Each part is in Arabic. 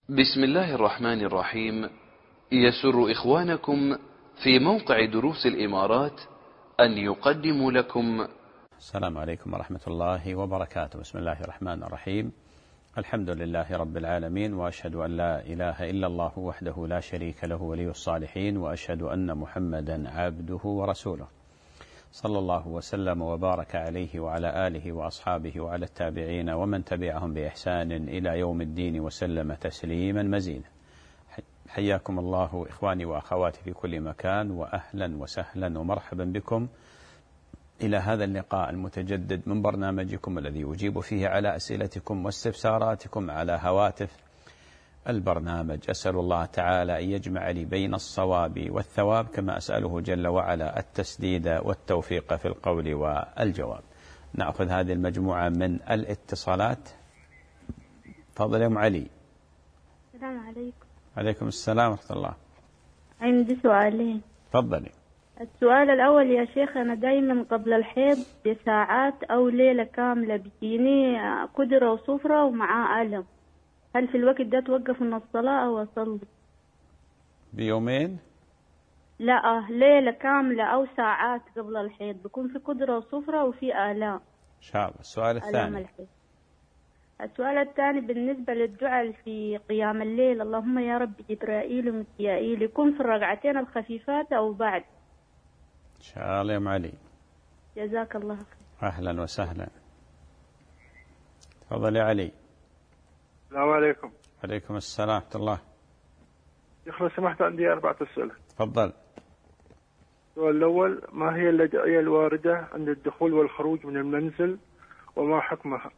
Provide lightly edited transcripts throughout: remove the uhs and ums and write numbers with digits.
بسم الله الرحمن الرحيم. يسر إخوانكم في موقع دروس الإمارات أن يقدموا لكم. السلام عليكم ورحمة الله وبركاته. بسم الله الرحمن الرحيم. الحمد لله رب العالمين، وأشهد أن لا إله إلا الله وحده لا شريك له ولي الصالحين، وأشهد أن محمدا عبده ورسوله، صلى الله وسلم وبارك عليه وعلى آله وأصحابه وعلى التابعين ومن تبعهم بإحسان إلى يوم الدين وسلم تسليما مزيدا. حياكم الله إخواني وأخواتي في كل مكان، وأهلا وسهلا ومرحبا بكم إلى هذا اللقاء المتجدد من برنامجكم الذي أجيب فيه على أسئلتكم واستفساراتكم على هواتف البرنامج. أسأل الله تعالى أن يجمع لي بين الصواب والثواب، كما أسأله جل وعلا التسديد والتوفيق في القول والجواب. نأخذ هذه المجموعة من الاتصالات. تفضل يا أم علي. السلام عليكم. عليكم السلام ورحمة الله. عندي سؤالين. تفضلي. السؤال الأول يا شيخ، أنا دايما قبل الحيض بساعات أو ليلة كاملة بتجيني كدرة وصفرة ومعاه ألم، هل في الوقت ده توقف من الصلاة أو أصلي؟ بيومين؟ لا، ليلة كاملة أو ساعات قبل الحيض بكون في كدرة وصفرة وفي آلام. شاب. السؤال الثاني. السؤال الثاني بالنسبة للدعاء في قيام الليل، اللهم يا رب جبرائيل وميكائيل، يكون في الركعتين الخفيفات أو بعد؟ إن شاء الله يا أم علي. جزاك الله خير. أهلا وسهلا. تفضل يا علي. السلام عليكم. عليكم السلام ورحمة الله. شيخ لو سمحت عندي 4 أسئلة. تفضل. السؤال الأول، ما هي الأدعية الواردة عند الدخول والخروج من المنزل وما حكمها؟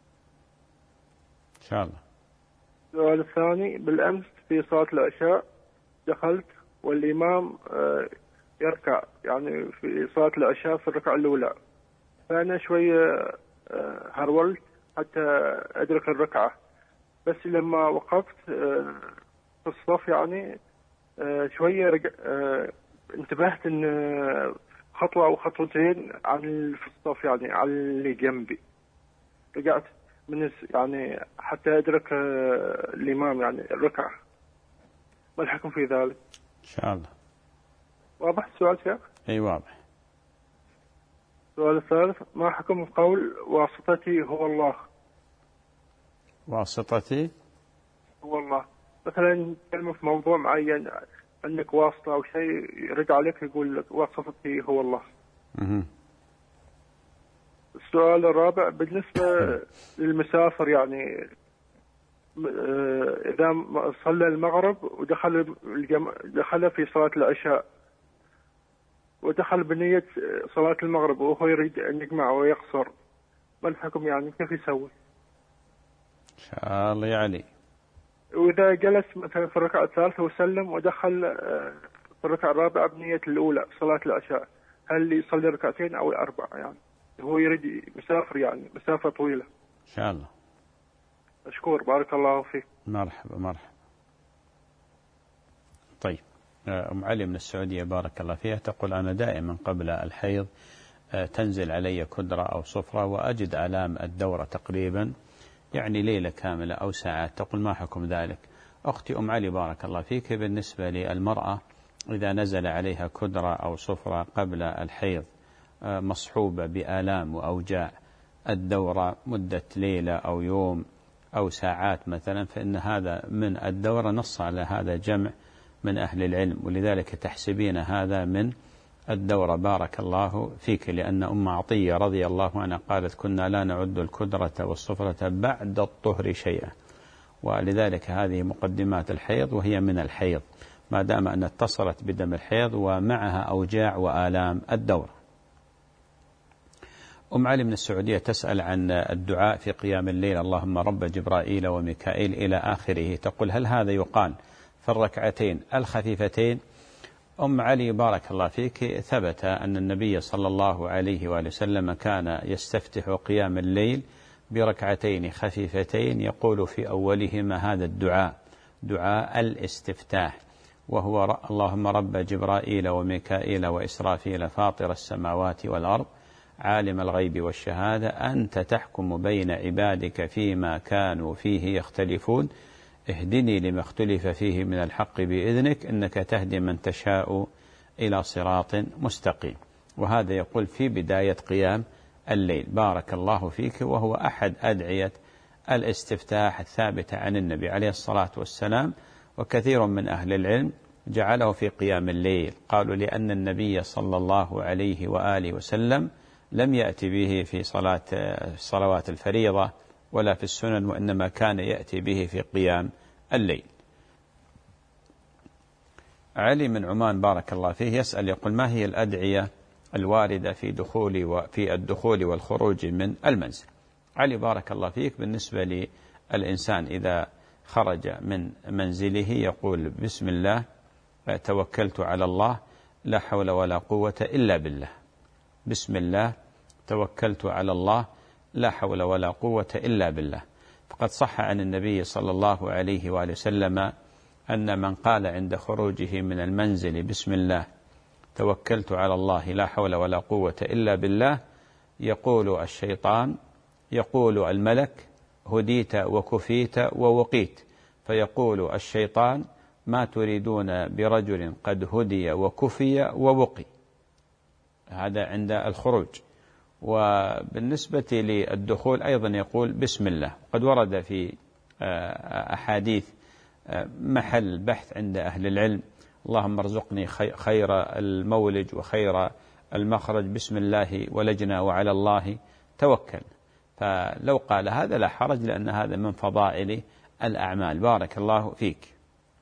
إن شاء الله. السؤال الثاني، بالأمس في صلاة العشاء دخلت والإمام يركع، يعني في صلاة العشاء في الركعة الأولى، فأنا شوية هرولت حتى أدرك الركعة، بس لما وقفت في الصف يعني شوية انتبهت ان خطوة او خطوتين عن في الصف، يعني على اللي جنبي، رجعت من يعني حتى ادرك الامام يعني الركعة. ما الحكم في ذلك؟ ان شاء الله. واضح السؤال شيخ؟ اي واضح. السؤال الثالث، ما حكم قول واسطتي هو الله؟ واسطتي هو الله، مثلا كلمة في موضوع معين عندك واسطة أو شيء، يرد عليك يقول لك واسطتي هو الله. السؤال الرابع، بالنسبة للمسافر، يعني إذا صلى المغرب دخل في صلاة العشاء ودخل بنية صلاة المغرب وهو يريد أن يجمع ويقصر، ما الحكم يعني كيف يسوي؟ إن شاء الله يا علي. وإذا جلس مثلا في الركعة الثالثة وسلم ودخل في الركعة الرابعة بنية الأولى صلاة العشاء، هل يصلي ركعتين أو 4؟ يعني هو يريد مسافر، يعني مسافة طويلة. إن شاء الله. مشكور، بارك الله فيك. مرحبا مرحبا. طيب، أم علي من السعودية بارك الله فيها تقول: أنا دائما قبل الحيض تنزل علي كدرة أو صفرة وأجد آلام الدورة تقريبا يعني ليلة كاملة أو ساعات، تقول ما حكم ذلك؟ أختي أم علي بارك الله فيك، بالنسبة للمرأة إذا نزل عليها كدرة أو صفرة قبل الحيض مصحوبة بآلام وأوجاع الدورة مدة ليلة أو يوم أو ساعات مثلا، فإن هذا من الدورة، نص على هذا جمع من أهل العلم، ولذلك تحسبين هذا من الدورة بارك الله فيك، لأن أم عطية رضي الله عنها قالت: كنا لا نعد الكدرة والصفرة بعد الطهر شيئا، ولذلك هذه مقدمات الحيض وهي من الحيض ما دام أن اتصلت بدم الحيض ومعها أوجاع وآلام الدورة. أم علي من السعودية تسأل عن الدعاء في قيام الليل: اللهم رب جبرائيل وميكائيل إلى آخره، تقول هل هذا يقال في الركعتين الخفيفتين؟ أم علي بارك الله فيك، ثبت أن النبي صلى الله عليه وآله وسلم كان يستفتح قيام الليل بركعتين خفيفتين يقول في أولهما هذا الدعاء، دعاء الاستفتاح، وهو: اللهم رب جبرائيل وميكائيل وإسرافيل فاطر السماوات والأرض عالم الغيب والشهادة أنت تحكم بين عبادك فيما كانوا فيه يختلفون اهدني لما اختلف فيه من الحق بإذنك إنك تهدي من تشاء إلى صراط مستقيم. وهذا يقول في بداية قيام الليل. بارك الله فيك. وهو أحد أدعية الاستفتاح الثابتة عن النبي عليه الصلاة والسلام، وكثير من أهل العلم جعله في قيام الليل، قالوا لأن النبي صلى الله عليه وآله وسلم لم يأتي به في صلوات الفريضة ولا في السنن، وإنما كان يأتي به في قيام الليل. علي من عمان بارك الله فيه يسأل يقول: ما هي الأدعية الواردة في الدخول والخروج من المنزل؟ علي بارك الله فيك، بالنسبة للإنسان إذا خرج من منزله يقول: بسم الله توكلت على الله لا حول ولا قوة إلا بالله. بسم الله توكلت على الله لا حول ولا قوة إلا بالله. فقد صح عن النبي صلى الله عليه وآله وسلم أن من قال عند خروجه من المنزل: بسم الله توكلت على الله لا حول ولا قوة إلا بالله، يقول الشيطان، يقول الملك: هديت وكفيت ووقيت. فيقول الشيطان: ما تريدون برجل قد هدي وكفي ووقي. هذا عند الخروج. وبالنسبة للدخول أيضا يقول: بسم الله. قد ورد في أحاديث محل بحث عند أهل العلم: اللهم ارزقني خير المولج وخير المخرج، بسم الله ولجنا وعلى الله توكل. فلو قال هذا لا حرج، لأن هذا من فضائل الأعمال. بارك الله فيك.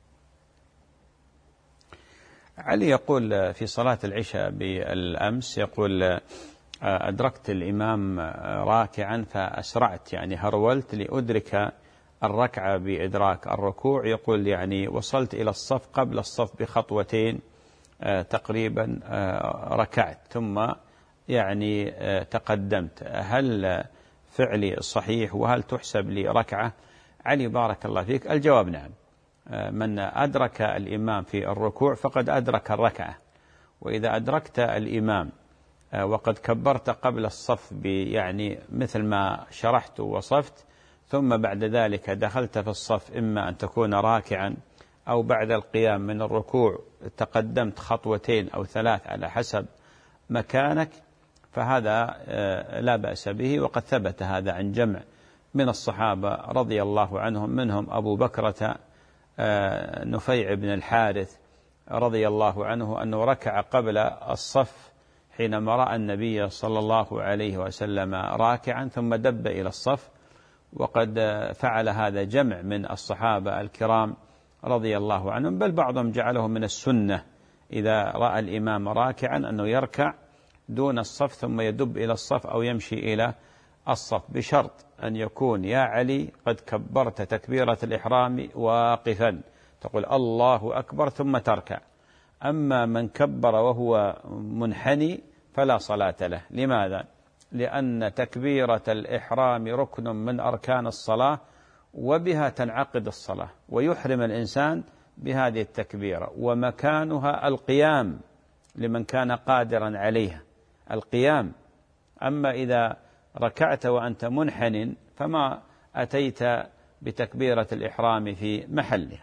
علي يقول: في صلاة العشاء بالأمس يقول: أدركت الإمام راكعا فأسرعت، يعني هرولت لأدرك الركعة بإدراك الركوع. يقول: يعني وصلت إلى الصف قبل الصف بخطوتين تقريبا ركعت، ثم يعني تقدمت. هل فعلي صحيح وهل تحسب لي ركعة؟ علي بارك الله فيك، الجواب نعم. من أدرك الإمام في الركوع فقد أدرك الركعة. وإذا أدركت الإمام وقد كبرت قبل الصف يعني مثل ما شرحت ووصفت، ثم بعد ذلك دخلت في الصف، إما أن تكون راكعا أو بعد القيام من الركوع تقدمت خطوتين أو ثلاث على حسب مكانك، فهذا لا بأس به. وقد ثبت هذا عن جمع من الصحابة رضي الله عنهم، منهم أبو بكرة نفيع بن الحارث رضي الله عنه، أنه ركع قبل الصف حينما رأى النبي صلى الله عليه وسلم راكعا ثم دب إلى الصف. وقد فعل هذا جمع من الصحابة الكرام رضي الله عنهم، بل بعضهم جعله من السنة إذا رأى الإمام راكعا أنه يركع دون الصف ثم يدب إلى الصف أو يمشي إلى الصف، بشرط أن يكون يا علي قد كبرت تكبيرة الإحرام واقفا، تقول الله أكبر ثم تركع. أما من كبر وهو منحني فلا صلاة له. لماذا؟ لأن تكبيرة الإحرام ركن من أركان الصلاة، وبها تنعقد الصلاة، ويحرم الإنسان بهذه التكبيرة، ومكانها القيام لمن كان قادرا عليها، القيام. أما إذا ركعت وأنت منحن فما أتيت بتكبيرة الإحرام في محلها.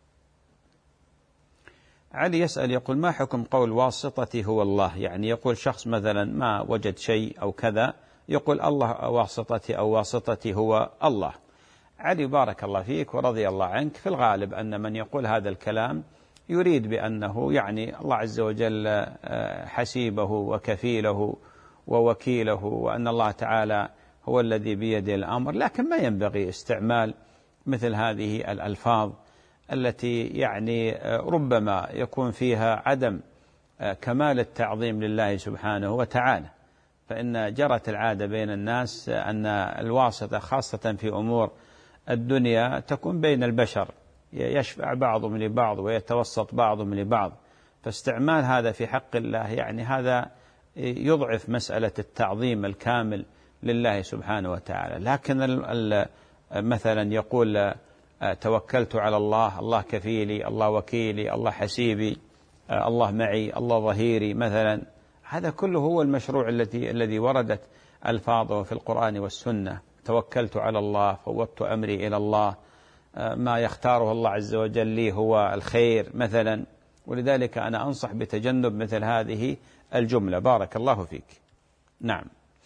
علي يسأل يقول: ما حكم قول واسطتي هو الله؟ يعني يقول شخص مثلا ما وجد شيء أو كذا، يقول الله واسطتي أو واسطتي هو الله. علي بارك الله فيك ورضي الله عنك، في الغالب أن من يقول هذا الكلام يريد بأنه يعني الله عز وجل حسيبه وكفيله ووكيله، وأن الله تعالى هو الذي بيده الأمر. لكن ما ينبغي استعمال مثل هذه الألفاظ التي يعني ربما يكون فيها عدم كمال التعظيم لله سبحانه وتعالى. فإن جرت العادة بين الناس أن الواسطة خاصة في أمور الدنيا تكون بين البشر، يشفع بعضهم لبعض ويتوسط بعضهم لبعض، فاستعمال هذا في حق الله يعني هذا يضعف مسألة التعظيم الكامل لله سبحانه وتعالى. لكن مثلا يقول توكلت على الله، الله كفيلي، الله وكيلي، الله حسيبي، الله معي، الله ظهيري مثلا، هذا كله هو المشروع الذي وردت ألفاظه في القرآن والسنة. توكلت على الله، فوضت أمري إلى الله، ما يختاره الله عز وجل لي هو الخير مثلا، ولذلك أنا أنصح بتجنب مثل هذه الجملة. بارك الله فيك. نعم.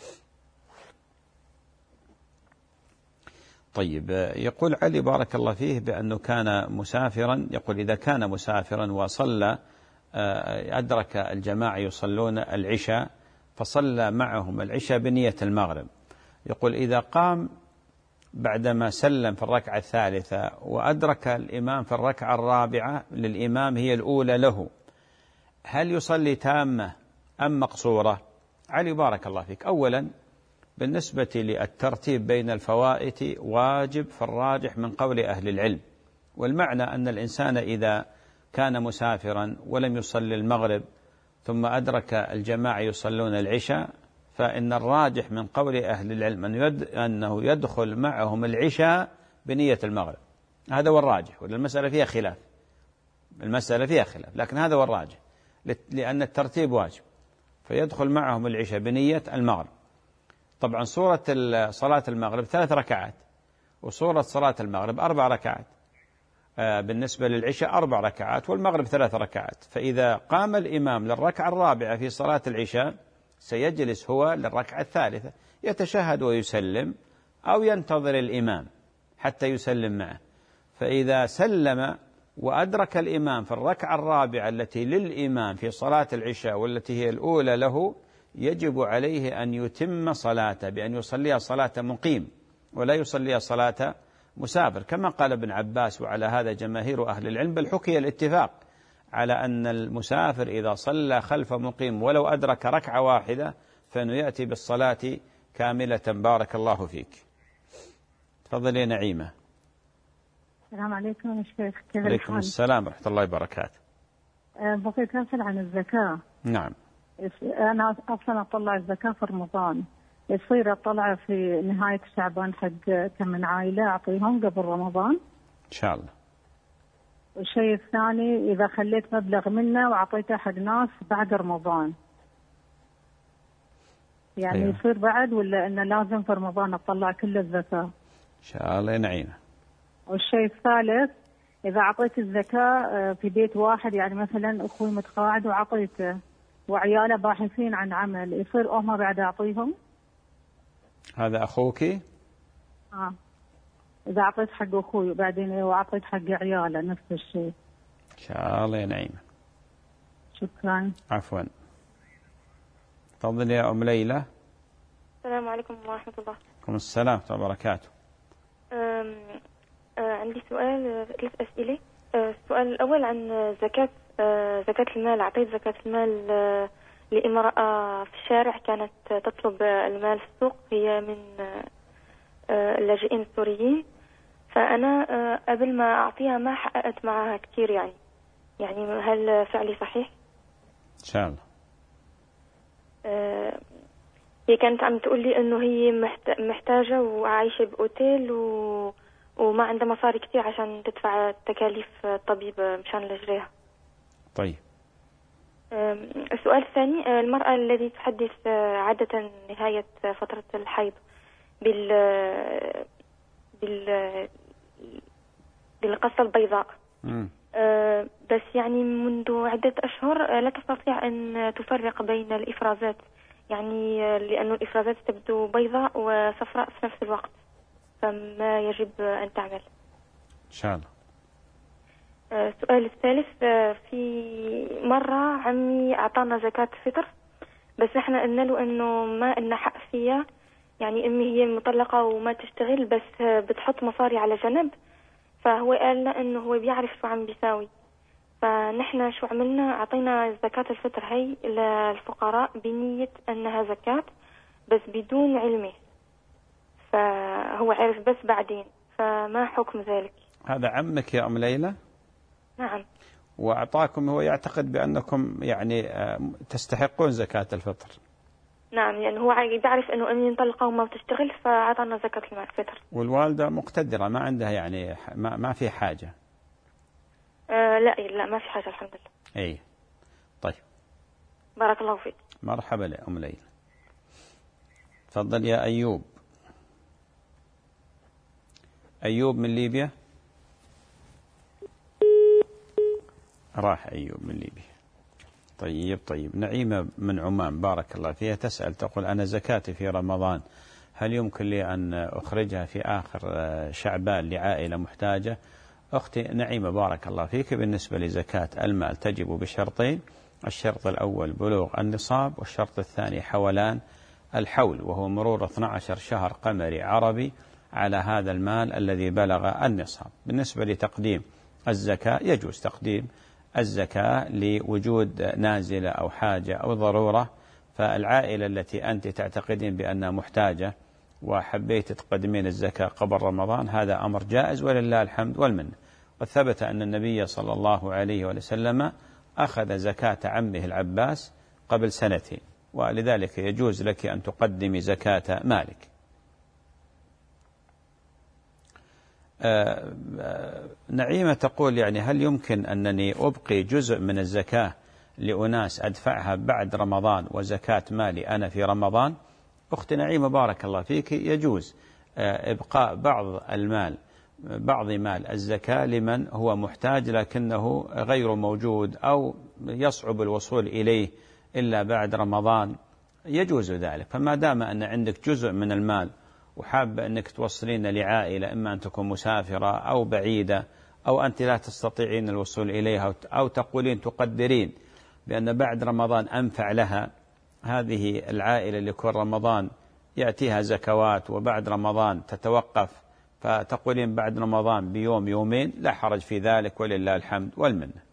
طيب، يقول علي بارك الله فيه بأنه كان مسافرا، يقول إذا كان مسافرا وصلى أدرك الجماعة يصلون العشاء فصلى معهم العشاء بنية المغرب، يقول إذا قام بعدما سلم في الركعة الثالثة وأدرك الإمام في الركعة الرابعة للإمام هي الأولى له، هل يصلي تامة أم مقصورة؟ علي بارك الله فيك، أولا بالنسبة للترتيب بين الفوائت واجب في الراجح من قول أهل العلم، والمعنى أن الإنسان إذا كان مسافرا ولم يصلي المغرب ثم أدرك الجماعة يصلون العشاء فإن الراجح من قول أهل العلم أنه يدخل معهم العشاء بنية المغرب. هذا هو الراجح، والمسألة فيها خلاف، المسألة فيها خلاف، لكن هذا هو الراجح لأن الترتيب واجب، فيدخل معهم العشاء بنية المغرب. طبعا صورة صلاة المغرب 3 ركعات، وصورة صلاة المغرب 4 ركعات، بالنسبة للعشاء 4 ركعات والمغرب 3 ركعات. فإذا قام الإمام للركعة الرابعة في صلاة العشاء سيجلس هو للركعة الثالثة يتشهد ويسلم، أو ينتظر الإمام حتى يسلم معه. فإذا سلم وأدرك الإمام في الركعة الرابعة التي للإمام في صلاة العشاء والتي هي الأولى له، يجب عليه أن يتم صلاته بأن يصليها صلاة مقيم ولا يصليها صلاة مسافر، كما قال ابن عباس، وعلى هذا جماهير أهل العلم، بل حكي الاتفاق على أن المسافر إذا صلى خلف مقيم ولو أدرك ركعة واحدة فإنه يأتي بالصلاة كاملة. بارك الله فيك. تفضل يا نعيمة. السلام عليكم يا شيخ، كيف عليكم السلام ورحمة الله وبركاته. بغيت أسأل عن الزكاة. نعم. أنا أصلا أطلع الزكاة في رمضان، يصير أطلع في نهاية شعبان حق كم من عائلة أعطيهم قبل رمضان إن شاء الله. والشيء الثاني إذا خليت مبلغ منه وأعطيته حق ناس بعد رمضان، يعني أيوة. يصير بعد ولا إنه لازم في رمضان أطلع كل الزكاة؟ إن شاء الله يا نعيمة. والشيء الثالث إذا أعطيت الزكاة في بيت واحد، يعني مثلا أخوي متقاعد وعطيته وعياله باحثين عن عمل، يصير هم بعد أعطيهم؟ هذا أخوك؟ إذا أعطيت حق أخوي وبعدين وأعطيت حق عياله نفس الشيء. إن شاء الله يا نعيمة. شكرا. عفوا. تفضل يا أم ليلى. السلام عليكم ورحمة الله. وعليكم السلام ورحمة الله وبركاته. عندي سؤال، 3 أسئلة. السؤال الأول عن زكاة المال. أعطيت زكاة المال لامرأة في الشارع كانت تطلب المال في السوق، هي من اللاجئين السوريين، فأنا قبل ما أعطيها ما حققت معها كتير، يعني هل فعلي صحيح؟ إن شاء الله. هي كانت عم تقول لي إنه هي محتاجة وعايشة بأوتيل وما عندها مصاري كتير عشان تدفع تكاليف الطبيب مشان لجريها. طيب. السؤال الثاني، المرأة التي تحدث عادة نهاية فترة الحيض بالقصة البيضاء، بس يعني منذ عدة أشهر لا تستطيع أن تفرق بين الإفرازات، يعني لأن الإفرازات تبدو بيضاء وصفراء في نفس الوقت، فما يجب أن تعمل؟ إن شاء الله. السؤال الثالث، في مرة عمي أعطانا زكاة الفطر، بس نحن قلنا له إنه ما لنا حق فيها، يعني أمي هي مطلقة وما تشتغل بس بتحط مصاري على جنب، فهو قال لنا إنه هو بيعرف شو عم بيساوي، فنحن شو عملنا؟ أعطينا زكاة الفطر هي للفقراء بنية أنها زكاة بس بدون علمه، فهو عرف بس بعدين، فما حكم ذلك؟ هذا عمك يا أم ليلى؟ نعم. وأعطاكم، هو يعتقد بأنكم يعني تستحقون زكاة الفطر. نعم، يعني هو يعرف أنه أمي مطلقة وما بتشتغل فأعطانا زكاة الفطر. والوالدة مقتدرة ما عندها يعني ما في حاجة؟ لا ما في حاجة الحمد لله. أي طيب. بارك الله فيك. مرحبا يا أم ليلى. تفضل يا أيوب. أيوب من ليبيا. راح أيوب من ليبيا. طيب نعيمة من عمان بارك الله فيها تسأل تقول أنا زكاتي في رمضان هل يمكن لي أن أخرجها في آخر شعبان لعائلة محتاجة؟ أختي نعيمة بارك الله فيك، بالنسبة لزكاة المال تجب بشرطين: الشرط الأول بلوغ النصاب، والشرط الثاني حولان الحول، وهو مرور 12 شهر قمري عربي على هذا المال الذي بلغ النصاب. بالنسبة لتقديم الزكاة يجوز تقديم الزكاة لوجود نازلة أو حاجة أو ضرورة، فالعائلة التي أنت تعتقدين بأنها محتاجة وحبيت تقدمين الزكاة قبل رمضان هذا أمر جائز ولله الحمد والمنة. وثبت أن النبي صلى الله عليه وسلم أخذ زكاة عمه العباس قبل 2 سنين، ولذلك يجوز لك أن تقدمي زكاة مالك. نعيمة تقول يعني هل يمكن أنني أبقي جزء من الزكاة لأناس أدفعها بعد رمضان وزكاة مالي أنا في رمضان؟ أخت نعيمة بارك الله فيك، يجوز إبقاء بعض مال الزكاة لمن هو محتاج لكنه غير موجود أو يصعب الوصول إليه إلا بعد رمضان، يجوز ذلك. فما دام أن عندك جزء من المال وحاب أنك توصلين لعائلة إما أن تكون مسافرة أو بعيدة أو أنت لا تستطيعين الوصول إليها أو تقولين تقدرين بأن بعد رمضان أنفع لها، هذه العائلة لكل رمضان يأتيها زكوات وبعد رمضان تتوقف، فتقولين بعد رمضان بيوم يومين لا حرج في ذلك ولله الحمد والمنة.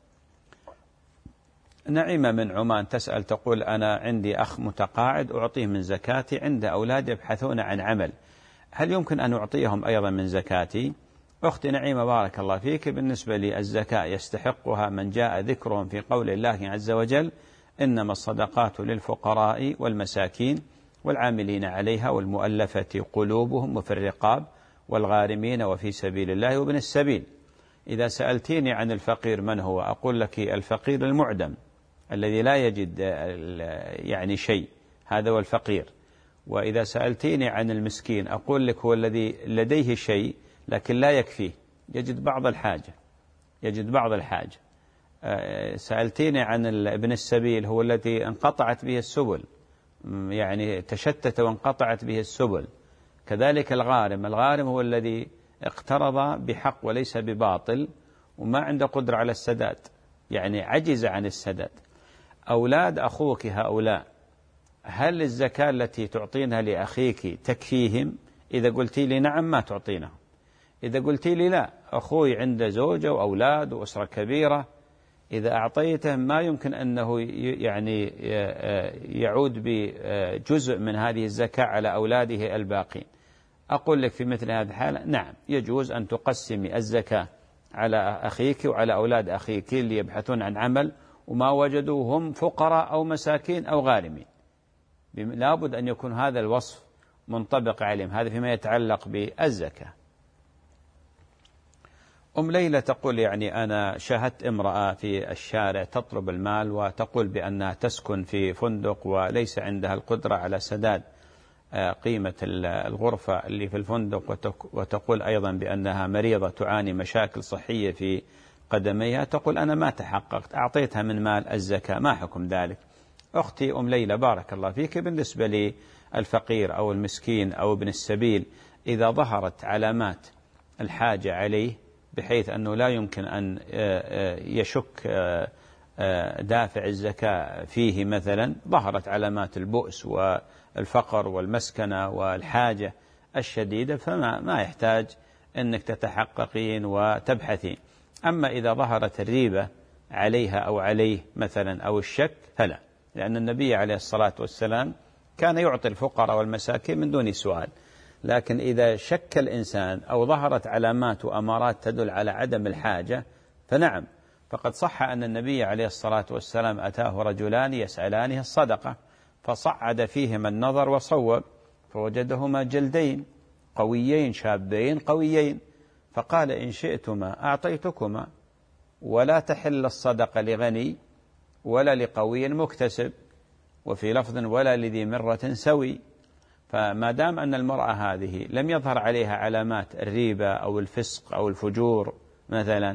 نعيمة من عمان تسأل تقول أنا عندي أخ متقاعد أعطيه من زكاتي، عند أولاد يبحثون عن عمل، هل يمكن أن أعطيهم أيضا من زكاتي؟ أختي نعيمة بارك الله فيك، بالنسبة للزكاة يستحقها من جاء ذكرهم في قول الله عز وجل: إنما الصدقات للفقراء والمساكين والعاملين عليها والمؤلفة قلوبهم وفي الرقاب والغارمين وفي سبيل الله وابن السبيل. إذا سألتيني عن الفقير من هو؟ أقول لك الفقير المعدم الذي لا يجد يعني شيء، هذا هو الفقير. وإذا سألتيني عن المسكين أقول لك هو الذي لديه شيء لكن لا يكفيه، يجد بعض الحاجة. سألتيني عن ابن السبيل هو الذي انقطعت به السبل، يعني تشتت وانقطعت به السبل. كذلك الغارم هو الذي اقترض بحق وليس بباطل وما عنده قدرة على السداد، يعني عجز عن السداد. أولاد أخوك هؤلاء هل الزكاة التي تعطينها لأخيك تكفيهم؟ إذا قلتي لي نعم ما تعطينهم. إذا قلتي لي لا، أخوي عنده زوجة وأولاد وأسرة كبيرة، إذا أعطيته ما يمكن أنه يعني يعود بجزء من هذه الزكاة على أولاده الباقين. أقول لك في مثل هذه الحالة نعم يجوز أن تقسمي الزكاة على أخيك وعلى أولاد أخيك اللي يبحثون عن عمل وما وجدوا هم فقراء أو مساكين أو غارمين. لابد أن يكون هذا الوصف منطبق عليهم، هذا فيما يتعلق بالزكاة. ليلى تقول يعني أنا شاهدت امرأة في الشارع تطلب المال وتقول بأنها تسكن في فندق وليس عندها القدرة على سداد قيمة الغرفة اللي في الفندق، وتقول أيضا بأنها مريضة تعاني مشاكل صحية في قدميها، تقول أنا ما تحققت، أعطيتها من مال الزكاة، ما حكم ذلك؟ أختي ليلى بارك الله فيك، بالنسبة للفقير أو المسكين أو ابن السبيل إذا ظهرت علامات الحاجة عليه بحيث أنه لا يمكن أن يشك دافع الزكاة فيه، مثلا ظهرت علامات البؤس والفقر والمسكنة والحاجة الشديدة، فما يحتاج أنك تتحققين وتبحثين. أما إذا ظهرت الريبة عليها أو عليه مثلا أو الشك فلا، لأن النبي عليه الصلاة والسلام كان يعطي الفقراء والمساكين من دون سؤال. لكن إذا شك الإنسان أو ظهرت علامات وأمارات تدل على عدم الحاجة فنعم، فقد صح أن النبي عليه الصلاة والسلام أتاه رجلان يسألانه الصدقة فصعد فيهما النظر وصوب فوجدهما جلدين قويين شابين قويين، فقال إن شئتما أعطيتكما، ولا تحل الصدقة لغني ولا لقوي مكتسب، وفي لفظ ولا لذي مرة سوي. فما دام أن المرأة هذه لم يظهر عليها علامات الريبة أو الفسق أو الفجور مثلا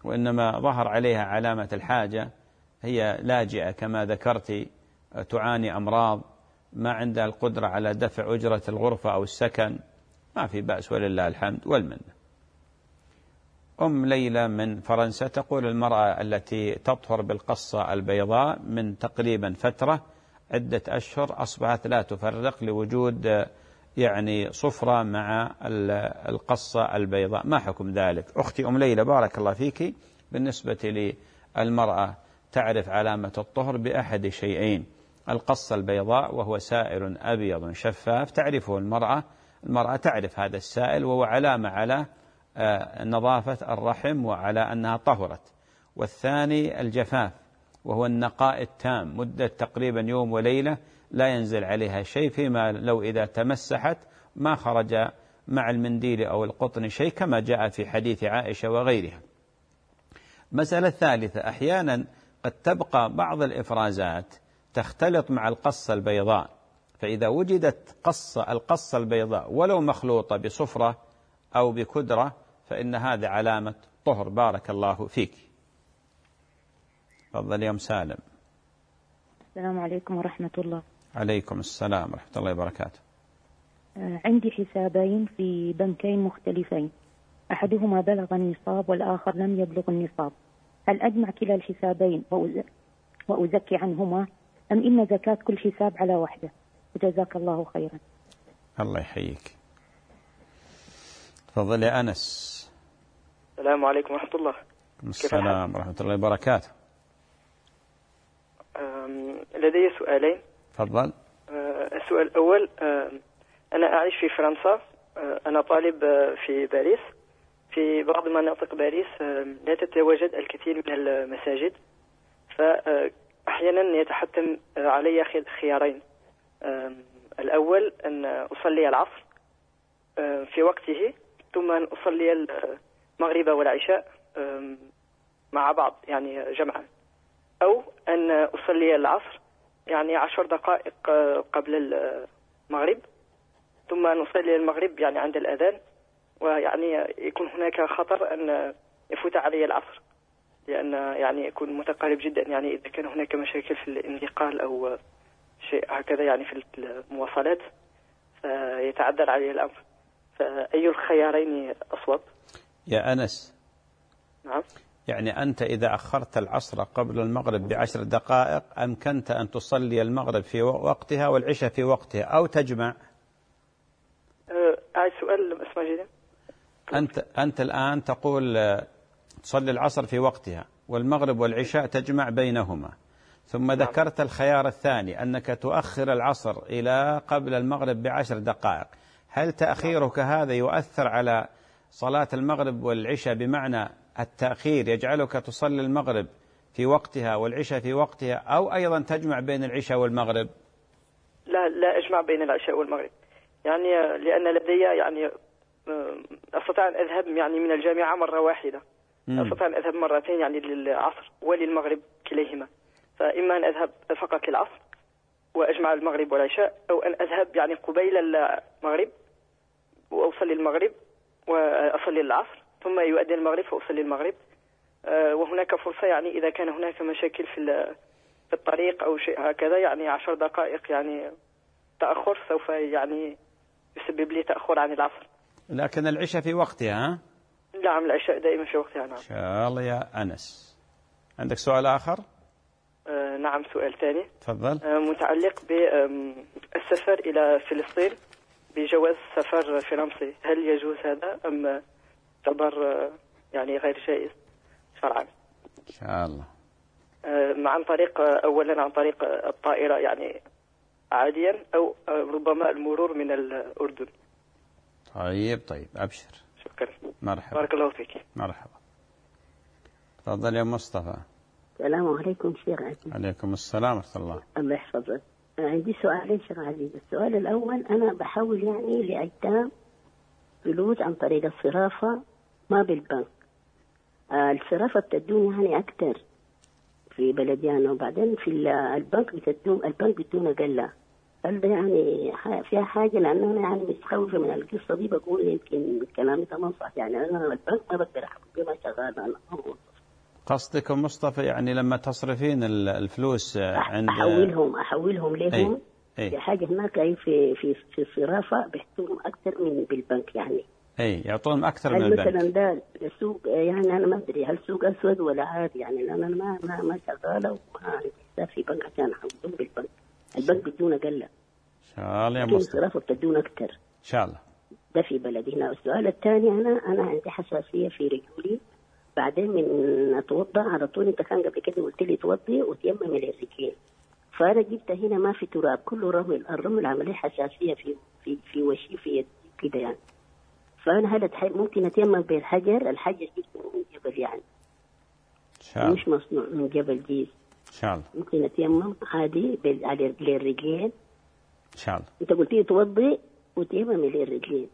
وإنما ظهر عليها علامة الحاجة، هي لاجئة كما ذكرت، تعاني أمراض، ما عندها القدرة على دفع أجرة الغرفة أو السكن، ما في بأس ولله الحمد والمنة. أم ليلى من فرنسا تقول: المرأة التي تطهر بالقصة البيضاء من تقريبا فترة عدة أشهر أصبحت لا تفرق لوجود يعني صفرة مع القصة البيضاء، ما حكم ذلك؟ أختي أم ليلى بارك الله فيك، بالنسبة للمرأة تعرف علامة الطهر بأحد شيئين: القصة البيضاء وهو سائل أبيض شفاف تعرفه المرأة تعرف هذا السائل، وهو علامة على نظافة الرحم وعلى أنها طهرت. والثاني الجفاف، وهو النقاء التام مدة تقريبا يوم وليلة لا ينزل عليها شيء، فيما لو إذا تمسحت ما خرج مع المنديل أو القطن شيء، كما جاء في حديث عائشة وغيرها. مسألة ثالثة: أحيانا قد تبقى بعض الإفرازات تختلط مع القصة البيضاء، فإذا وجدت القصة البيضاء ولو مخلوطة بصفرة أو بكدرة فإن هذا علامة طهر. بارك الله فيك. تفضل يا أم سالم. السلام عليكم ورحمة الله. عليكم السلام ورحمة الله وبركاته. عندي حسابين في بنكين مختلفين، أحدهما بلغ النصاب والآخر لم يبلغ النصاب، هل أجمع كلا الحسابين وأزكي عنهما، أم إن زكاة كل حساب على وحده؟ وجزاك الله خيرا. الله يحييك. تفضل يا أنس. السلام عليكم ورحمة الله. السلام ورحمة الله وبركاته. لدي سؤالين. تفضل. السؤال الأول: أنا أعيش في فرنسا، أنا طالب في باريس. في بعض مناطق باريس لا تتواجد الكثير من المساجد، فأحيانا يتحتم علي خيارين: الأول أن أصلي العصر في وقته، ثم أن أصلي المغرب والعشاء مع بعض يعني جمعا، أو أن أصلي العصر يعني 10 دقائق قبل المغرب، ثم أن أصلي المغرب يعني عند الأذان، ويعني يكون هناك خطر أن يفوت علي العصر، لأن يعني يكون متقارب جدا، يعني إذا كان هناك مشاكل في الانتقال أو شيء هكذا يعني في المواصلات فيتعذر علي الأمر، فأي الخيارين أصوب؟ يا أنس. نعم. يعني أنت إذا أخرت العصر قبل المغرب ب10 دقائق أمكنت أن تصلي المغرب في وقتها والعشاء في وقتها، أو تجمع؟ أعيد سؤال اسمه جدا. أنت الآن تقول تصلي العصر في وقتها والمغرب والعشاء تجمع بينهما، ثم ذكرت الخيار الثاني أنك تؤخر العصر إلى قبل المغرب ب10 دقائق، هل تأخيرك هذا يؤثر على صلاة المغرب والعشاء، بمعنى التأخير يجعلك تصلي المغرب في وقتها والعشاء في وقتها، أو أيضا تجمع بين العشاء والمغرب؟ لا أجمع بين العشاء والمغرب، يعني لأن لدي يعني أستطيع أن أذهب يعني من الجامعة مرة واحدة، أستطيع أن أذهب مرتين يعني للعصر وللمغرب كليهما، فإما أن أذهب فقط للعصر وأجمع المغرب والعشاء، أو أن أذهب يعني قبيل المغرب وأصلي المغرب وأصلي العصر ثم يؤذن المغرب فأصلي المغرب. وهناك فرصة يعني إذا كان هناك مشاكل في الطريق أو شيء هكذا، يعني 10 دقائق يعني تأخر سوف يعني يسبب لي تأخر عن العصر. لكن العشاء في وقتها؟ نعم العشاء دائما في وقتها. نعم. إن شاء الله يا أنس. عندك سؤال آخر؟ نعم سؤال ثاني. تفضل. متعلق بالسفر إلى فلسطين بجواز سفر فرنسي، هل يجوز هذا أم تعتبر يعني غير جائز شرعا؟ إن شاء الله. عن طريق أولا عن طريق الطائرة يعني عاديا، أو ربما المرور من الأردن. طيب أبشر. شكرا. مرحبا. بارك الله فيك. مرحبا. تفضل يا مصطفى. السلام عليكم شيخ عزيز. عليكم السلام ورحمة الله. الله يحفظك. عندي سؤالين شيخ عزيز. السؤال الأول، أنا بحول يعني لأيتام فلوس عن طريق الصرافة ما بالبنك. الصرافة بتدون يعني أكتر في بلدينا، وبعدين في البنك بتدون أقل. هل ده يعني فيها حاجة؟ لأن أنا يعني متخوفة من القصة دي، بقول يمكن كلامي ده صح، يعني أنا البنك ما بقدر أحكم بما شغال أنا موظف. قصدكم مصطفى يعني لما تصرفين الفلوس عند أحولهم لهم في حاجة هناك أي في الصرافة بيحطوهم أكثر من بالبنك يعني. يعطونهم أكثر من البنك. مثلا ده سوق يعني أنا ما أدري هل سوق أسود ولا عادي يعني، أنا ما شغالة وما عندي حساب في بنك عشان أحولهم بالبنك. البنك بدون أقل. إن شاء الله يا مصطفى. الصرافة بتدون أكثر. إن شاء الله. ده في بلدي هنا. السؤال الثاني أنا عندي حساسية في رجولي، بعدين من أتوضأ على طول أنت كان قبل كده قلت لي توضي وتيمم الرجلين، فأنا جبت هنا ما في تراب كله رمل، الرمل عمليه حساسية في وشي في يدي كده يعني، فأنا هل ممكن أتيمم بالحجر؟ الحجر من جبل يعني مش مصنوع من جبل جيز. إن شاء الله ممكن أتيمم عادي على الرجلين. إن شاء الله. أنت قلت لي توضي وتيمم الرجلين.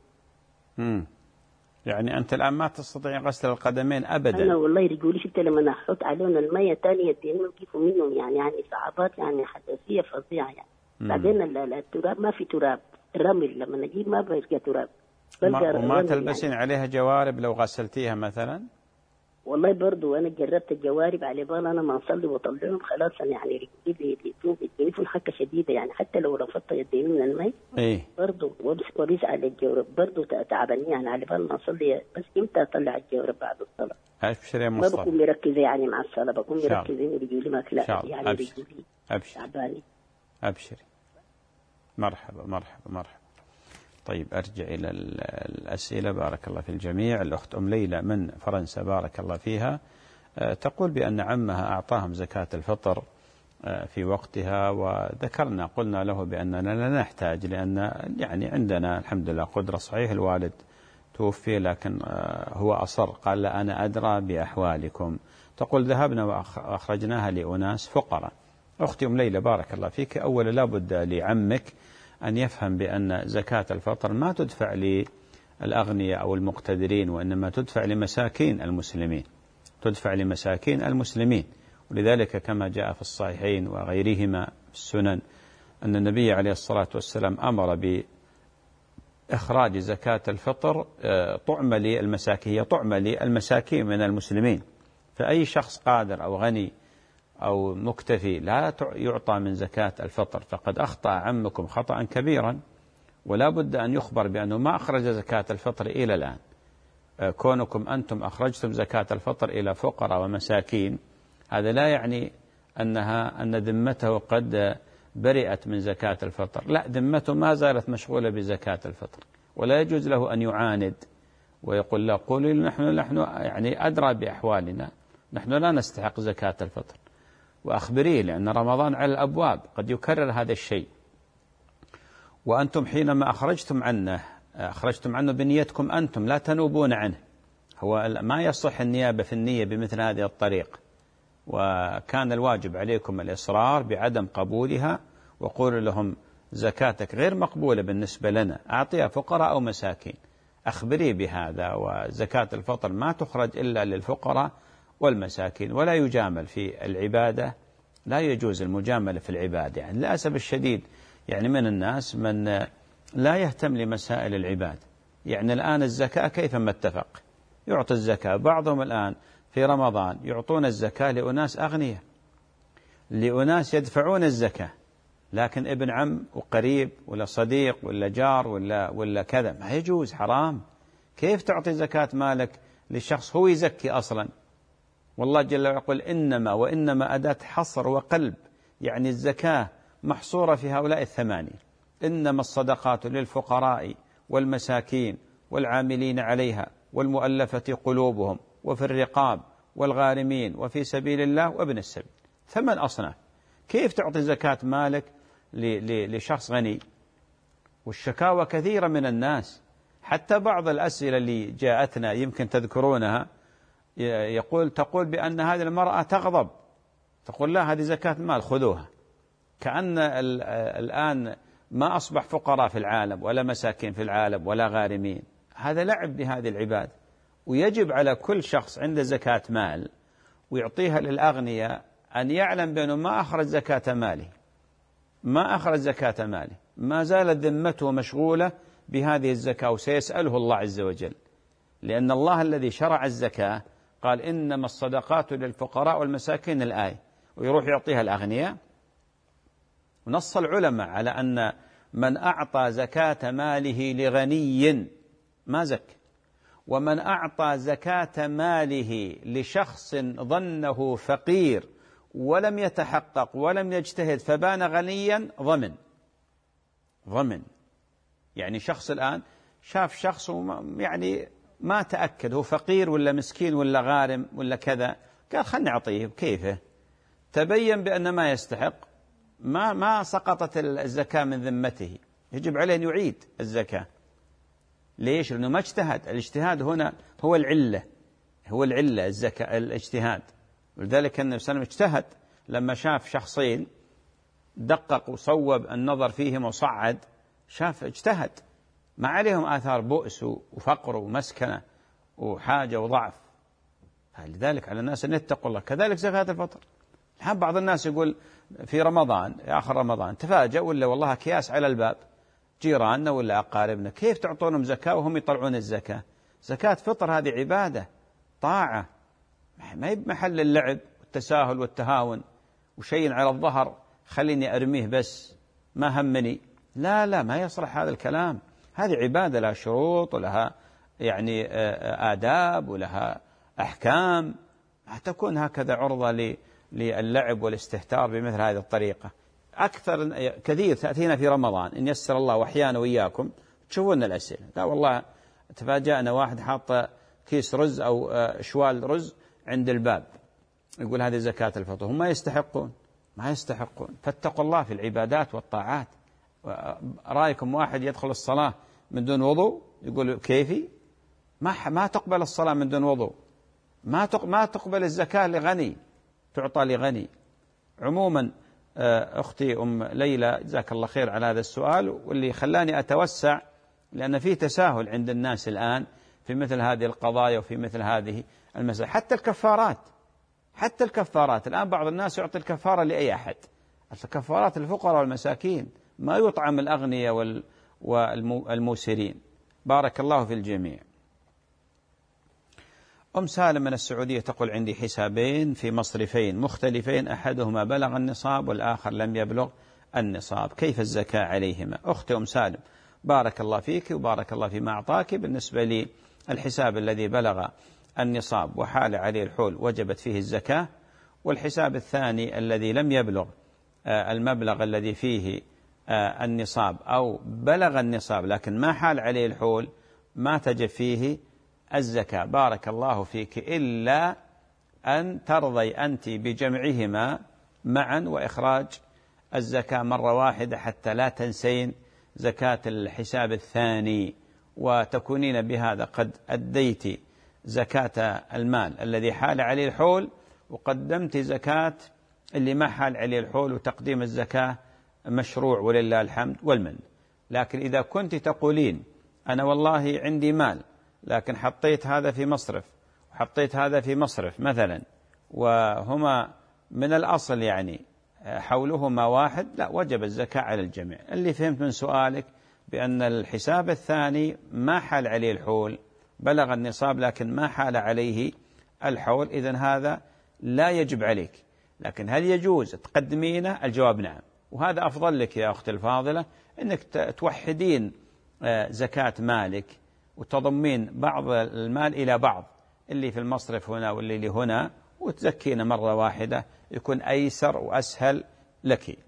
يعني أنت الآن ما تستطيع غسل القدمين أبدا. أنا والله رجولي شفت لما أحط عليهم المية تانية يدينهم كيفوا منهم يعني صعبات يعني حساسية فظيعة يعني. بعدين التراب ما في تراب، الرمل لما نجيب ما بيلقى تراب. وما تلبسين يعني عليها جوارب لو غسلتيها مثلا؟ والله برضو أنا جربت الجوارب على بال أنا ما أصلي وأطلعهم خلاص أنا يعني رجلي يديني حكة شديدة يعني، حتى لو رفضت يديني من المي برضو وريس على الجورب برضو تعبني يعني على بال ما أصلي، بس إمتى أطلع الجورب بعد الصلاة؟ أبشر يا مصطفى. ما بكون مركزة يعني مع الصلاة، بكون مركزة ورجلي ما كلا يعني رجلي تعباني. أبشري. مرحبا مرحبا مرحبا. طيب أرجع إلى الأسئلة. بارك الله في الجميع. الأخت أم ليلى من فرنسا بارك الله فيها تقول بأن عمها أعطاهم زكاة الفطر في وقتها، وذكرنا قلنا له بأننا لا نحتاج لأن يعني عندنا الحمد لله قدرة. صحيح الوالد توفي لكن هو أصر قال لا أنا أدرى بأحوالكم. تقول ذهبنا وأخرجناها لأناس فقراء. أختي أم ليلى بارك الله فيك، أولا لابد لعمك أن يفهم بأن زكاة الفطر ما تدفع للأغنياء أو المقتدرين، وإنما تدفع لمساكين المسلمين، تدفع لمساكين المسلمين. ولذلك كما جاء في الصحيحين وغيرهما في السنن أن النبي عليه الصلاة والسلام أمر بإخراج زكاة الفطر طعم للمساكين، هي طعم للمساكين من المسلمين. فأي شخص قادر أو غني أو مكتفي لا يعطى من زكاة الفطر، فقد أخطأ عمكم خطأ كبيرا، ولا بد أن يخبر بأنه ما أخرج زكاة الفطر إلى الآن. كونكم أنتم أخرجتم زكاة الفطر إلى فقراء ومساكين هذا لا يعني أن ذمته قد برئت من زكاة الفطر، لا، ذمته ما زالت مشغولة بزكاة الفطر، ولا يجوز له أن يعاند ويقول لا قولوا نحن يعني أدرى بأحوالنا، نحن لا نستحق زكاة الفطر. وأخبريه لأن رمضان على الأبواب قد يكرر هذا الشيء، وأنتم حينما أخرجتم عنه بنيتكم أنتم لا تنوبون عنه. هو ما يصح النيابة في النية بمثل هذه الطريق، وكان الواجب عليكم الإصرار بعدم قبولها، وقولوا لهم زكاتك غير مقبولة بالنسبة لنا، أعطيها فقراء أو مساكين، أخبريه بهذا. وزكاة الفطر ما تخرج إلا للفقراء والمساكين، ولا يجامل في العبادة، لا يجوز المجاملة في العبادة. يعني للأسف الشديد يعني من الناس من لا يهتم لمسائل العبادة. يعني الآن الزكاة كيفما اتفق يعطي الزكاة، بعضهم الآن في رمضان يعطون الزكاة لأناس أغنياء، لأناس يدفعون الزكاة، لكن ابن عم وقريب ولا صديق ولا جار ولا كذا ما يجوز، حرام. كيف تعطي زكاة مالك للشخص هو يزكي أصلا؟ والله جل وعلا يقول وإنما أداة حصر وقلب، يعني الزكاة محصورة في هؤلاء الثمانية. إنما الصدقات للفقراء والمساكين والعاملين عليها والمؤلفة قلوبهم وفي الرقاب والغارمين وفي سبيل الله وابن السبيل. 8 أصناف. كيف تعطي زكاة مالك لشخص غني؟ والشكاوى كثيرة من الناس، حتى بعض الأسئلة اللي جاءتنا يمكن تذكرونها تقول بأن هذه المرأة تغضب، تقول لا هذه زكاة مال خذوها، كأن الآن ما أصبح فقراء في العالم ولا مساكين في العالم ولا غارمين. هذا لعب بهذه العبادة. ويجب على كل شخص عنده زكاة مال ويعطيها للأغنياء أن يعلم بأنه ما أخرج زكاة ماله، ما زالت ذمته مشغولة بهذه الزكاة، وسيسأله الله عز وجل، لأن الله الذي شرع الزكاة قال إنما الصدقات للفقراء والمساكين الآية، ويروح يعطيها الأغنياء. ونص العلماء على أن من أعطى زكاة ماله لغني ما زكى، ومن أعطى زكاة ماله لشخص ظنه فقير ولم يتحقق ولم يجتهد فبان غنيا ضمن. يعني شخص الآن شاف شخص يعني ما تأكد هو فقير ولا مسكين ولا غارم ولا كذا، قال خلني أعطيه كيفه، تبين بأن ما يستحق، ما سقطت الزكاة من ذمته، يجب عليه أن يعيد الزكاة. ليش؟ لأنه ما اجتهد. الاجتهاد هنا هو العلة الزكاة الاجتهاد. ولذلك النبي صلى الله عليه وسلم اجتهد لما شاف شخصين، دقق وصوب النظر فيهم وصعد، شاف اجتهد، ما عليهم آثار بؤس وفقر ومسكنة وحاجة وضعف. لذلك على الناس أن يتقوا الله. كذلك زكاة الفطر. الحين بعض الناس يقول في رمضان، آخر رمضان، تفاجأ ولا والله أكياس على الباب، جيراننا ولا أقاربنا، كيف تعطونهم زكاة وهم يطلعون الزكاة؟ زكاة فطر هذه عبادة طاعة، ما هي بمحل اللعب والتساهل والتهاون وشيء على الظهر خليني أرميه بس ما همني. لا ما يصلح هذا الكلام. هذه عبادة لها شروط ولها يعني آداب ولها أحكام، ما تكون هكذا عرضة للعب والاستهتار بمثل هذه الطريقة. كثير تأتينا في رمضان إن يسر الله وأحيانا وإياكم تشوفون الأسئلة، لا والله تفاجأنا واحد حاط كيس رز أو شوال رز عند الباب، يقول هذه زكاة الفطر. هم ما يستحقون. فاتقوا الله في العبادات والطاعات. رأيكم واحد يدخل الصلاة من دون وضوء، يقول كيفي؟ ما تقبل الصلاة من دون وضوء، ما تقبل الزكاة لغني، تعطى لغني. عموما أختي أم ليلى جزاك الله خير على هذا السؤال، واللي خلاني أتوسع لأن في تساهل عند الناس الآن في مثل هذه القضايا وفي مثل هذه المسائل. حتى الكفارات الآن بعض الناس يعطي الكفارة لأي أحد، الكفارات الفقراء والمساكين، ما يطعم الأغنياء والموسرين. بارك الله في الجميع. أم سالم من السعودية تقول عندي حسابين في مصرفين مختلفين، أحدهما بلغ النصاب والآخر لم يبلغ النصاب، كيف الزكاة عليهما؟ أختي أم سالم بارك الله فيك وبارك الله فيما أعطاك. بالنسبة لي الحساب الذي بلغ النصاب وحال عليه الحول وجبت فيه الزكاة، والحساب الثاني الذي لم يبلغ المبلغ الذي فيه النصاب أو بلغ النصاب لكن ما حال عليه الحول ما تجب فيه الزكاة. بارك الله فيك، إلا أن ترضي أنت بجمعهما معا وإخراج الزكاة مرة واحدة حتى لا تنسين زكاة الحساب الثاني، وتكونين بهذا قد أديت زكاة المال الذي حال عليه الحول وقدمت زكاة اللي ما حال عليه الحول، وتقديم الزكاة مشروع ولله الحمد والمن. لكن إذا كنت تقولين أنا والله عندي مال لكن حطيت هذا في مصرف وحطيت هذا في مصرف مثلا، وهما من الأصل يعني حولهما واحد، لا وجب الزكاة على الجميع. اللي فهمت من سؤالك بأن الحساب الثاني ما حال عليه الحول، بلغ النصاب لكن ما حال عليه الحول، إذن هذا لا يجب عليك. لكن هل يجوز تقدمينه؟ الجواب نعم، وهذا أفضل لك يا أختي الفاضلة، أنك توحدين زكاة مالك وتضمين بعض المال إلى بعض، اللي في المصرف هنا واللي هنا، وتزكين مرة واحدة، يكون أيسر وأسهل لك.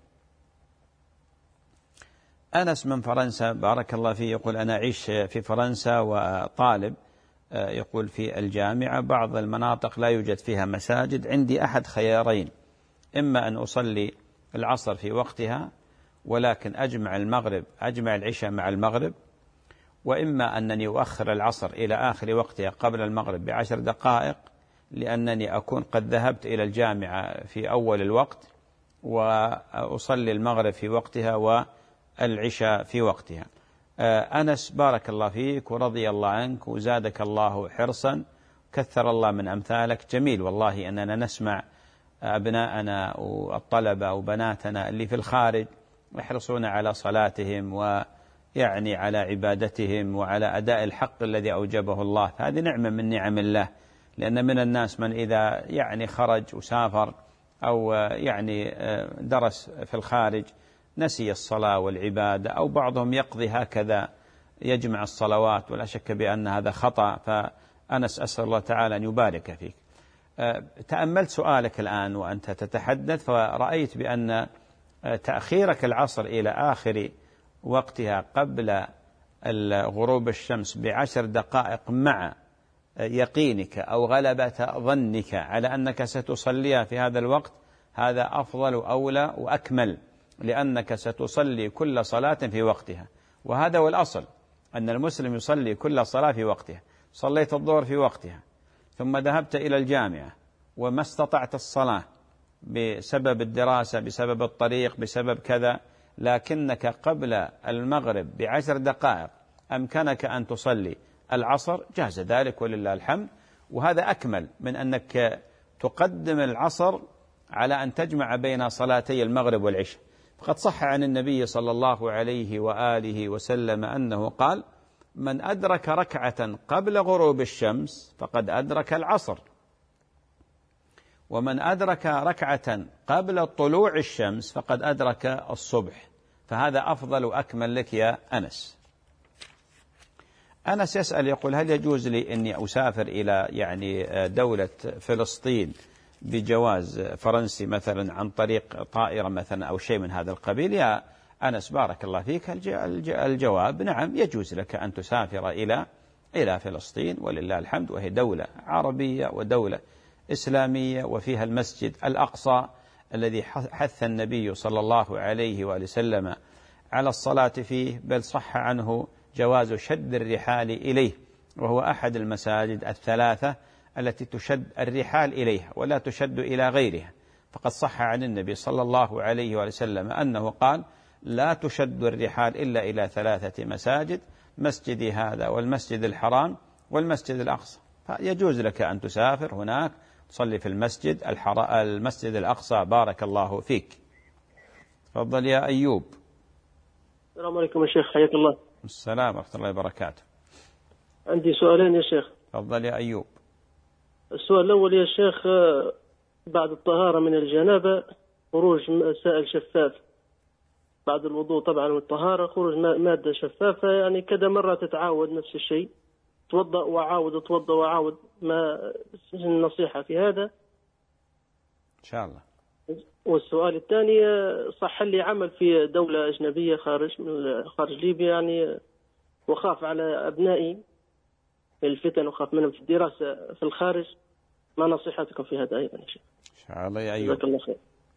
أنس من فرنسا بارك الله فيه يقول أنا أعيش في فرنسا وطالب، يقول في الجامعة، بعض المناطق لا يوجد فيها مساجد، عندي أحد خيارين، إما أن أصلي العصر في وقتها ولكن أجمع العشاء مع المغرب، وإما أنني أؤخر العصر إلى آخر وقتها قبل المغرب ب10 دقائق، لأنني أكون قد ذهبت إلى الجامعة في أول الوقت، وأصلي المغرب في وقتها والعشاء في وقتها. أنس بارك الله فيك ورضي الله عنك وزادك الله حرصا، كثر الله من أمثالك. جميل والله أننا نسمع أبناءنا والطلبة وبناتنا اللي في الخارج يحرصون على صلاتهم ويعني على عبادتهم وعلى أداء الحق الذي أوجبه الله، هذه نعمة من نعم الله. لأن من الناس من إذا يعني خرج وسافر أو يعني درس في الخارج نسي الصلاة والعبادة، أو بعضهم يقضي هكذا يجمع الصلوات، ولا شك بأن هذا خطأ. فأنس أسأل الله تعالى أن يبارك فيك. تأملت سؤالك الآن وأنت تتحدث، فرأيت بأن تأخيرك العصر إلى آخر وقتها قبل غروب الشمس ب10 دقائق مع يقينك أو غلبة ظنك على أنك ستصليها في هذا الوقت، هذا أفضل وأولى وأكمل، لأنك ستصلي كل صلاة في وقتها. وهذا هو الأصل، أن المسلم يصلي كل صلاة في وقتها. صليت الظهر في وقتها، ثم ذهبت إلى الجامعة وما استطعت الصلاة بسبب الدراسة، بسبب الطريق، بسبب كذا، لكنك قبل المغرب ب10 دقائق أمكنك أن تصلي العصر، جاز ذلك ولله الحمد. وهذا أكمل من أنك تقدم العصر على أن تجمع بين صلاتي المغرب والعشاء. فقد صح عن النبي صلى الله عليه وآله وسلم أنه قال: من أدرك ركعة قبل غروب الشمس فقد أدرك العصر، ومن أدرك ركعة قبل طلوع الشمس فقد أدرك الصبح. فهذا أفضل وأكمل لك يا أنس. أنس يسأل يقول: هل يجوز لي أني أسافر إلى يعني دولة فلسطين بجواز فرنسي مثلا عن طريق طائرة مثلا أو شيء من هذا القبيل؟ يا أنس بارك الله فيك، الجواب نعم، يجوز لك أن تسافر إلى فلسطين ولله الحمد، وهي دولة عربية ودولة إسلامية، وفيها المسجد الأقصى الذي حث النبي صلى الله عليه وآله وسلم على الصلاة فيه، بل صح عنه جواز شد الرحال إليه، وهو أحد المساجد الثلاثة التي تشد الرحال إليها ولا تشد إلى غيرها. فقد صح عن النبي صلى الله عليه وآله وسلم أنه قال: لا تشد الرحال إلا إلى 3 مساجد، مسجدي هذا والمسجد الحرام والمسجد الأقصى. فيجوز لك أن تسافر هناك تصلي في المسجد الأقصى. بارك الله فيك. تفضل يا أيوب. السلام عليكم يا شيخ، حياك الله. السلام ورحمة الله وبركاته. عندي سؤالين يا شيخ. تفضل يا أيوب. السؤال الأول يا شيخ، بعد الطهارة من الجنابة خروج سائل شفاف بعد الوضوء طبعا والطهارة، خروج مادة شفافة، يعني كذا مرة تتعاود نفس الشيء، توضأ وعاود وتوضأ وعاود، ما النصيحة في هذا إن شاء الله؟ والسؤال الثاني، صح لي عمل في دولة أجنبية خارج ليبيا يعني، وخاف على أبنائي من الفتن وخاف منهم في الدراسة في الخارج، ما نصيحتكم في هذا أيضا يا شيخ؟ إن شاء الله يا أيوب. جزاك الله خير.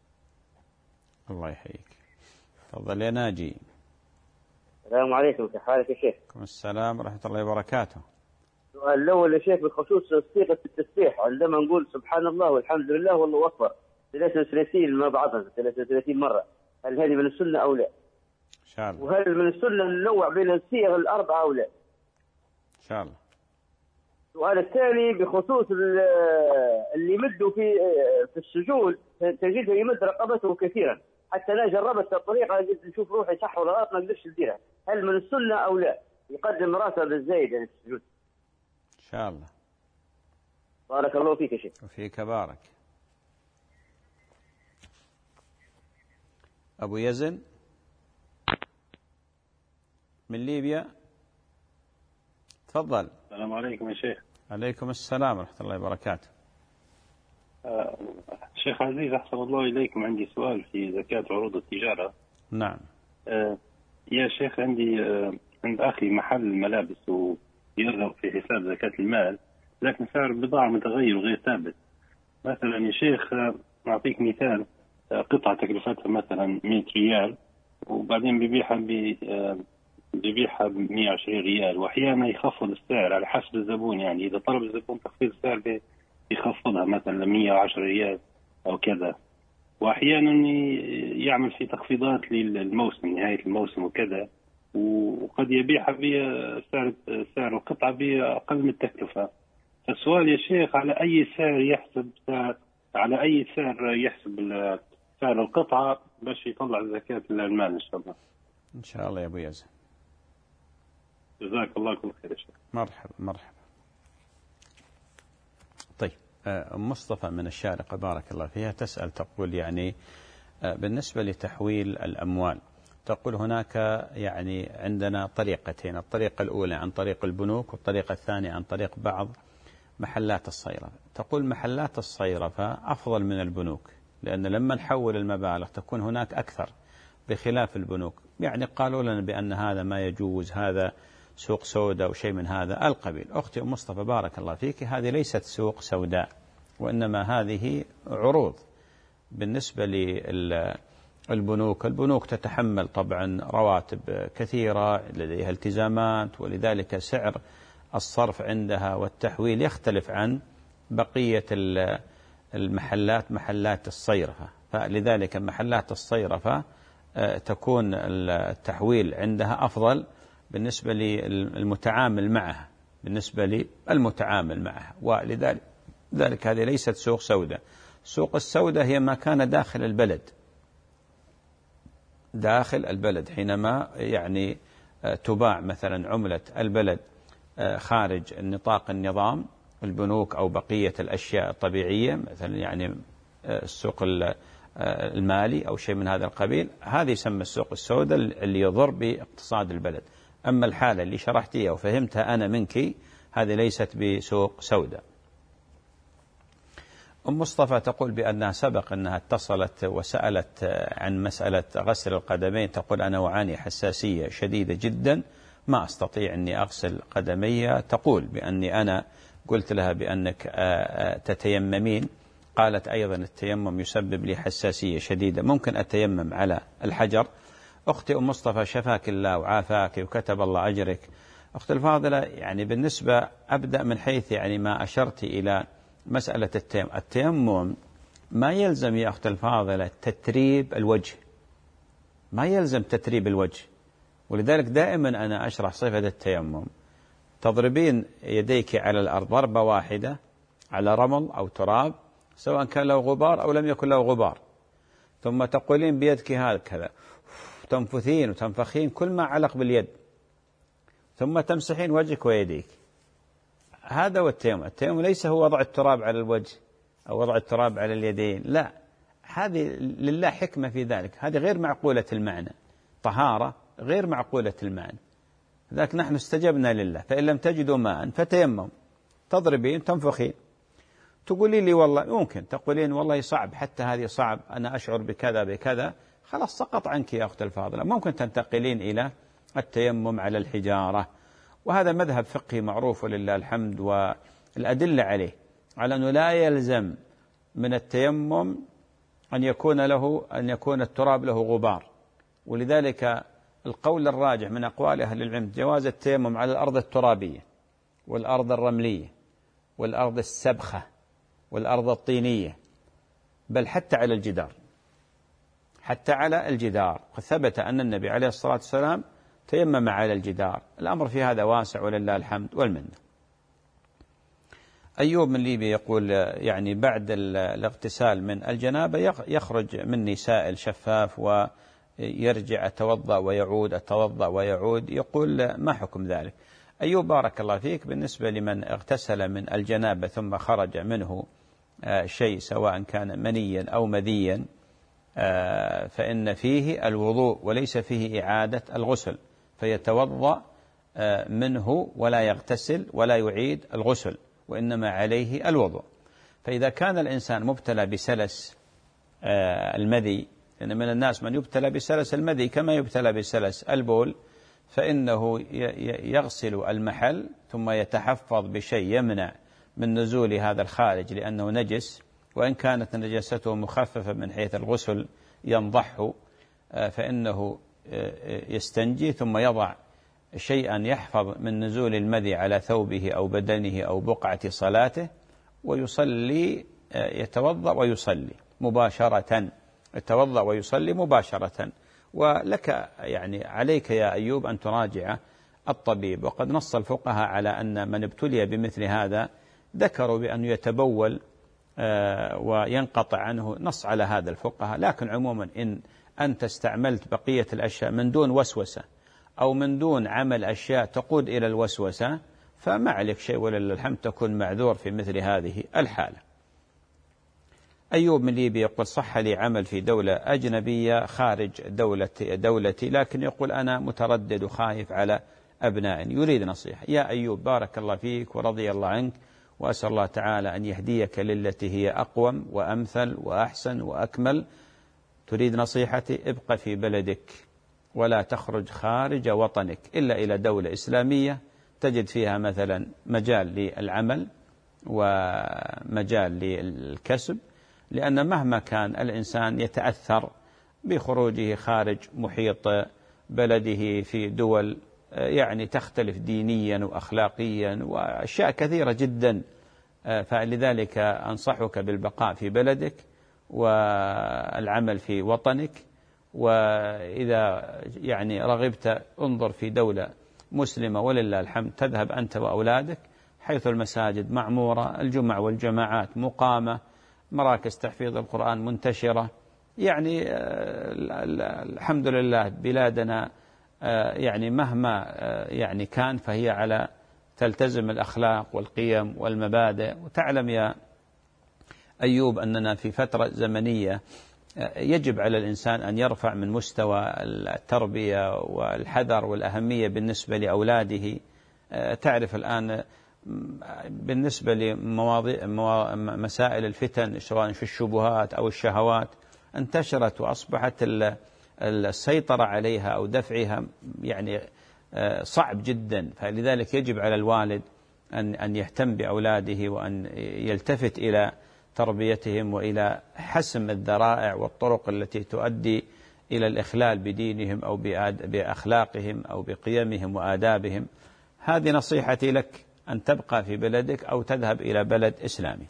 الله يحييك. تفضل يا ناجي. السلام عليكم، كيف حالك يا شيخ؟ السلام ورحمة الله وبركاته. السؤال الأول يا شيخ بخصوص صيغة التسبيح، عندما نقول سبحان الله والحمد لله والله أكبر 33 مع بعضها 33 مرة، هل هذه من السنة أو لا؟ إن شاء الله. وهل من السنة ننوع بين الصيغ الأربعة أو لا؟ إن شاء الله. السؤال الثاني بخصوص اللي يمدوا في السجود، تجده يمد رقبته كثيرا، حتى أنا جربت الطريقة قلت نشوف روحي صح ولا غلط، ما قدرتش نديرها، هل من السنة أو لا؟ يقدم راسه بالزايد يعني في السجود. إن شاء الله. بارك الله فيك يا شيخ. وفيك بارك. أبو يزن من ليبيا، تفضل. السلام عليكم يا شيخ. عليكم السلام ورحمة الله وبركاته. شيخ عزيز أحسن الله إليكم، عندي سؤال في زكاة عروض التجارة. نعم. يا شيخ عندي عند أخي محل ملابس ويرغب في حساب زكاة المال، لكن سعر البضاعة متغير وغير ثابت. مثلا يا شيخ نعطيك مثال، قطعة تكلفتها مثلا 100 ريال، وبعدين بيبيعها ب 120 ريال، وأحيانا يخفض السعر على حسب الزبون، يعني إذا طلب الزبون تخفيض السعر يخفضها مثلا ل 110 ريال أو كذا، وأحيانا يعمل في تخفيضات للموسم، نهاية الموسم وكذا، وقد يبيعها بسعر القطعة بأقل من التكلفة. فالسؤال يا شيخ، على أي سعر يحسب سعر القطعة باش يطلع زكاة المال إن شاء الله؟ إن شاء الله يا أبو يزن. جزاك الله كل خير يا شيخ. مرحبا مرحبا. طيب، مصطفى من الشارقة بارك الله فيها تسأل تقول يعني بالنسبة لتحويل الأموال، تقول هناك يعني عندنا طريقتين، الطريقة الأولى عن طريق البنوك والطريقة الثانية عن طريق بعض محلات الصيرفة. تقول محلات الصيرفة أفضل من البنوك، لأن لما نحول المبالغ تكون هناك أكثر بخلاف البنوك. يعني قالوا لنا بأن هذا ما يجوز، هذا سوق سوداء وشيء من هذا القبيل. أختي أم مصطفى بارك الله فيك، هذه ليست سوق سوداء، وإنما هذه عروض. بالنسبة للبنوك، البنوك تتحمل طبعا رواتب كثيرة، لديها التزامات، ولذلك سعر الصرف عندها والتحويل يختلف عن بقية المحلات، محلات الصيرفة. فلذلك محلات الصيرفة تكون التحويل عندها أفضل بالنسبة للمتعامل معها، ولذلك هذه ليست سوق سوداء. سوق السوداء هي ما كان داخل البلد، حينما يعني تباع مثلا عملة البلد خارج نطاق النظام، البنوك أو بقية الأشياء الطبيعية، مثلا يعني السوق المالي أو شيء من هذا القبيل، هذه يسمى السوق السوداء اللي يضر باقتصاد البلد. أما الحالة اللي شرحتيها وفهمتها أنا منك، هذه ليست بسوق سوداء. أم مصطفى تقول بأنها سبق أنها اتصلت وسألت عن مسألة غسل القدمين، تقول أنا أعاني حساسية شديدة جدا، ما أستطيع أني أغسل قدمي. تقول بأني أنا قلت لها بأنك تتيممين، قالت أيضا التيمم يسبب لي حساسية شديدة، ممكن أتيمم على الحجر. أختي أم مصطفى شفاك الله وعافاك وكتب الله أجرك. أختي الفاضلة، يعني بالنسبة أبدأ من حيث يعني ما أشرت إلى مسألة التيمم ما يلزم يا أختي الفاضلة تتريب الوجه، ما يلزم تتريب الوجه. ولذلك دائما أنا أشرح صفة التيمم، تضربين يديك على الأرض ضربة واحدة على رمل أو تراب، سواء كان له غبار أو لم يكن له غبار، ثم تقولين بيدك هكذا، تنفثين وتنفخين كل ما علق باليد، ثم تمسحين وجهك ويديك. هذا هو التيمم. التيمم ليس هو وضع التراب على الوجه أو وضع التراب على اليدين، لا، هذه لله حكمة في ذلك، هذه غير معقولة المعنى، طهارة غير معقولة المعنى. لذلك نحن استجبنا لله، فإن لم تجدوا ماء فتيمم، تضربين تنفخين. تقولي لي والله ممكن، تقولين والله صعب، حتى هذه صعب، أنا أشعر بكذا بكذا، خلاص سقط عنك يا أخت الفاضلة، ممكن تنتقلين إلى التيمم على الحجارة. وهذا مذهب فقهي معروف ولله الحمد، والأدلة عليه على أنه لا يلزم من التيمم أن يكون التراب له غبار. ولذلك القول الراجح من أقوال أهل العلم جواز التيمم على الأرض الترابية والأرض الرملية والأرض السبخة والأرض الطينية، بل حتى على الجدار. قد ثبت أن النبي عليه الصلاة والسلام تيمم على الجدار. الأمر في هذا واسع ولله الحمد والمنة. أيوب من ليبيا يقول يعني بعد الاغتسال من الجنابة يخرج مني سائل شفاف ويرجع أتوضأ ويعود، يقول ما حكم ذلك؟ أيوب بارك الله فيك، بالنسبة لمن اغتسل من الجنابة ثم خرج منه شيء سواء كان منيا أو مذيا، فإن فيه الوضوء وليس فيه إعادة الغسل، فيتوضأ منه ولا يغتسل ولا يعيد الغسل، وإنما عليه الوضوء. فإذا كان الإنسان مبتلى بسلس المذي، لأن من الناس من يبتلى بسلس المذي كما يبتلى بسلس البول، فإنه يغسل المحل ثم يتحفظ بشيء يمنع من نزول هذا الخارج لأنه نجس، وإن كانت نجاسته مخففة من حيث الغسل ينضحه، فإنه يستنجي ثم يضع شيئا يحفظ من نزول المذي على ثوبه أو بدنه أو بقعة صلاته، ويصلي، يتوضأ ويصلي مباشرة، يتوضأ ويصلي مباشرة. ولك يعني عليك يا أيوب أن تراجع الطبيب، وقد نص الفقهاء على أن من ابتلي بمثل هذا ذكروا بأن يتبول وينقطع عنه، نص على هذا الفقهاء. لكن عموما إن أنت استعملت بقية الأشياء من دون وسوسة أو من دون عمل أشياء تقود إلى الوسوسة، فما عليك شيء ولله الحمد، تكون معذور في مثل هذه الحالة. أيوب من ليبيا يقول صح لي عمل في دولة أجنبية خارج دولتي، لكن يقول أنا متردد وخايف على أبنائي، يريد نصيحة. يا أيوب بارك الله فيك ورضي الله عنك، وأسأل الله تعالى أن يهديك للتي هي أقوم وأمثل وأحسن وأكمل. تريد نصيحتي؟ ابقى في بلدك ولا تخرج خارج وطنك إلا إلى دولة إسلامية تجد فيها مثلا مجال للعمل ومجال للكسب، لأن مهما كان الإنسان يتأثر بخروجه خارج محيط بلده في دول يعني تختلف دينيا وأخلاقيا وأشياء كثيرة جدا، فلذلك أنصحك بالبقاء في بلدك والعمل في وطنك. وإذا يعني رغبت انظر في دولة مسلمة ولله الحمد، تذهب أنت وأولادك حيث المساجد معمورة، الجمع والجماعات مقامة، مراكز تحفيظ القرآن منتشرة، يعني الحمد لله بلادنا يعني مهما يعني كان فهي على تلتزم الأخلاق والقيم والمبادئ. وتعلم يا أيوب أننا في فترة زمنية يجب على الإنسان أن يرفع من مستوى التربية والحذر والأهمية بالنسبة لأولاده. تعرف الآن بالنسبة لمواضيع مسائل الفتن سواء في الشبهات أو الشهوات انتشرت، وأصبحت السيطرة عليها أو دفعها يعني صعب جدا. فلذلك يجب على الوالد أن يهتم بأولاده وأن يلتفت إلى تربيتهم وإلى حسم الذرائع والطرق التي تؤدي إلى الإخلال بدينهم أو بأخلاقهم أو بقيمهم وآدابهم. هذه نصيحتي لك، أن تبقى في بلدك أو تذهب إلى بلد إسلامي.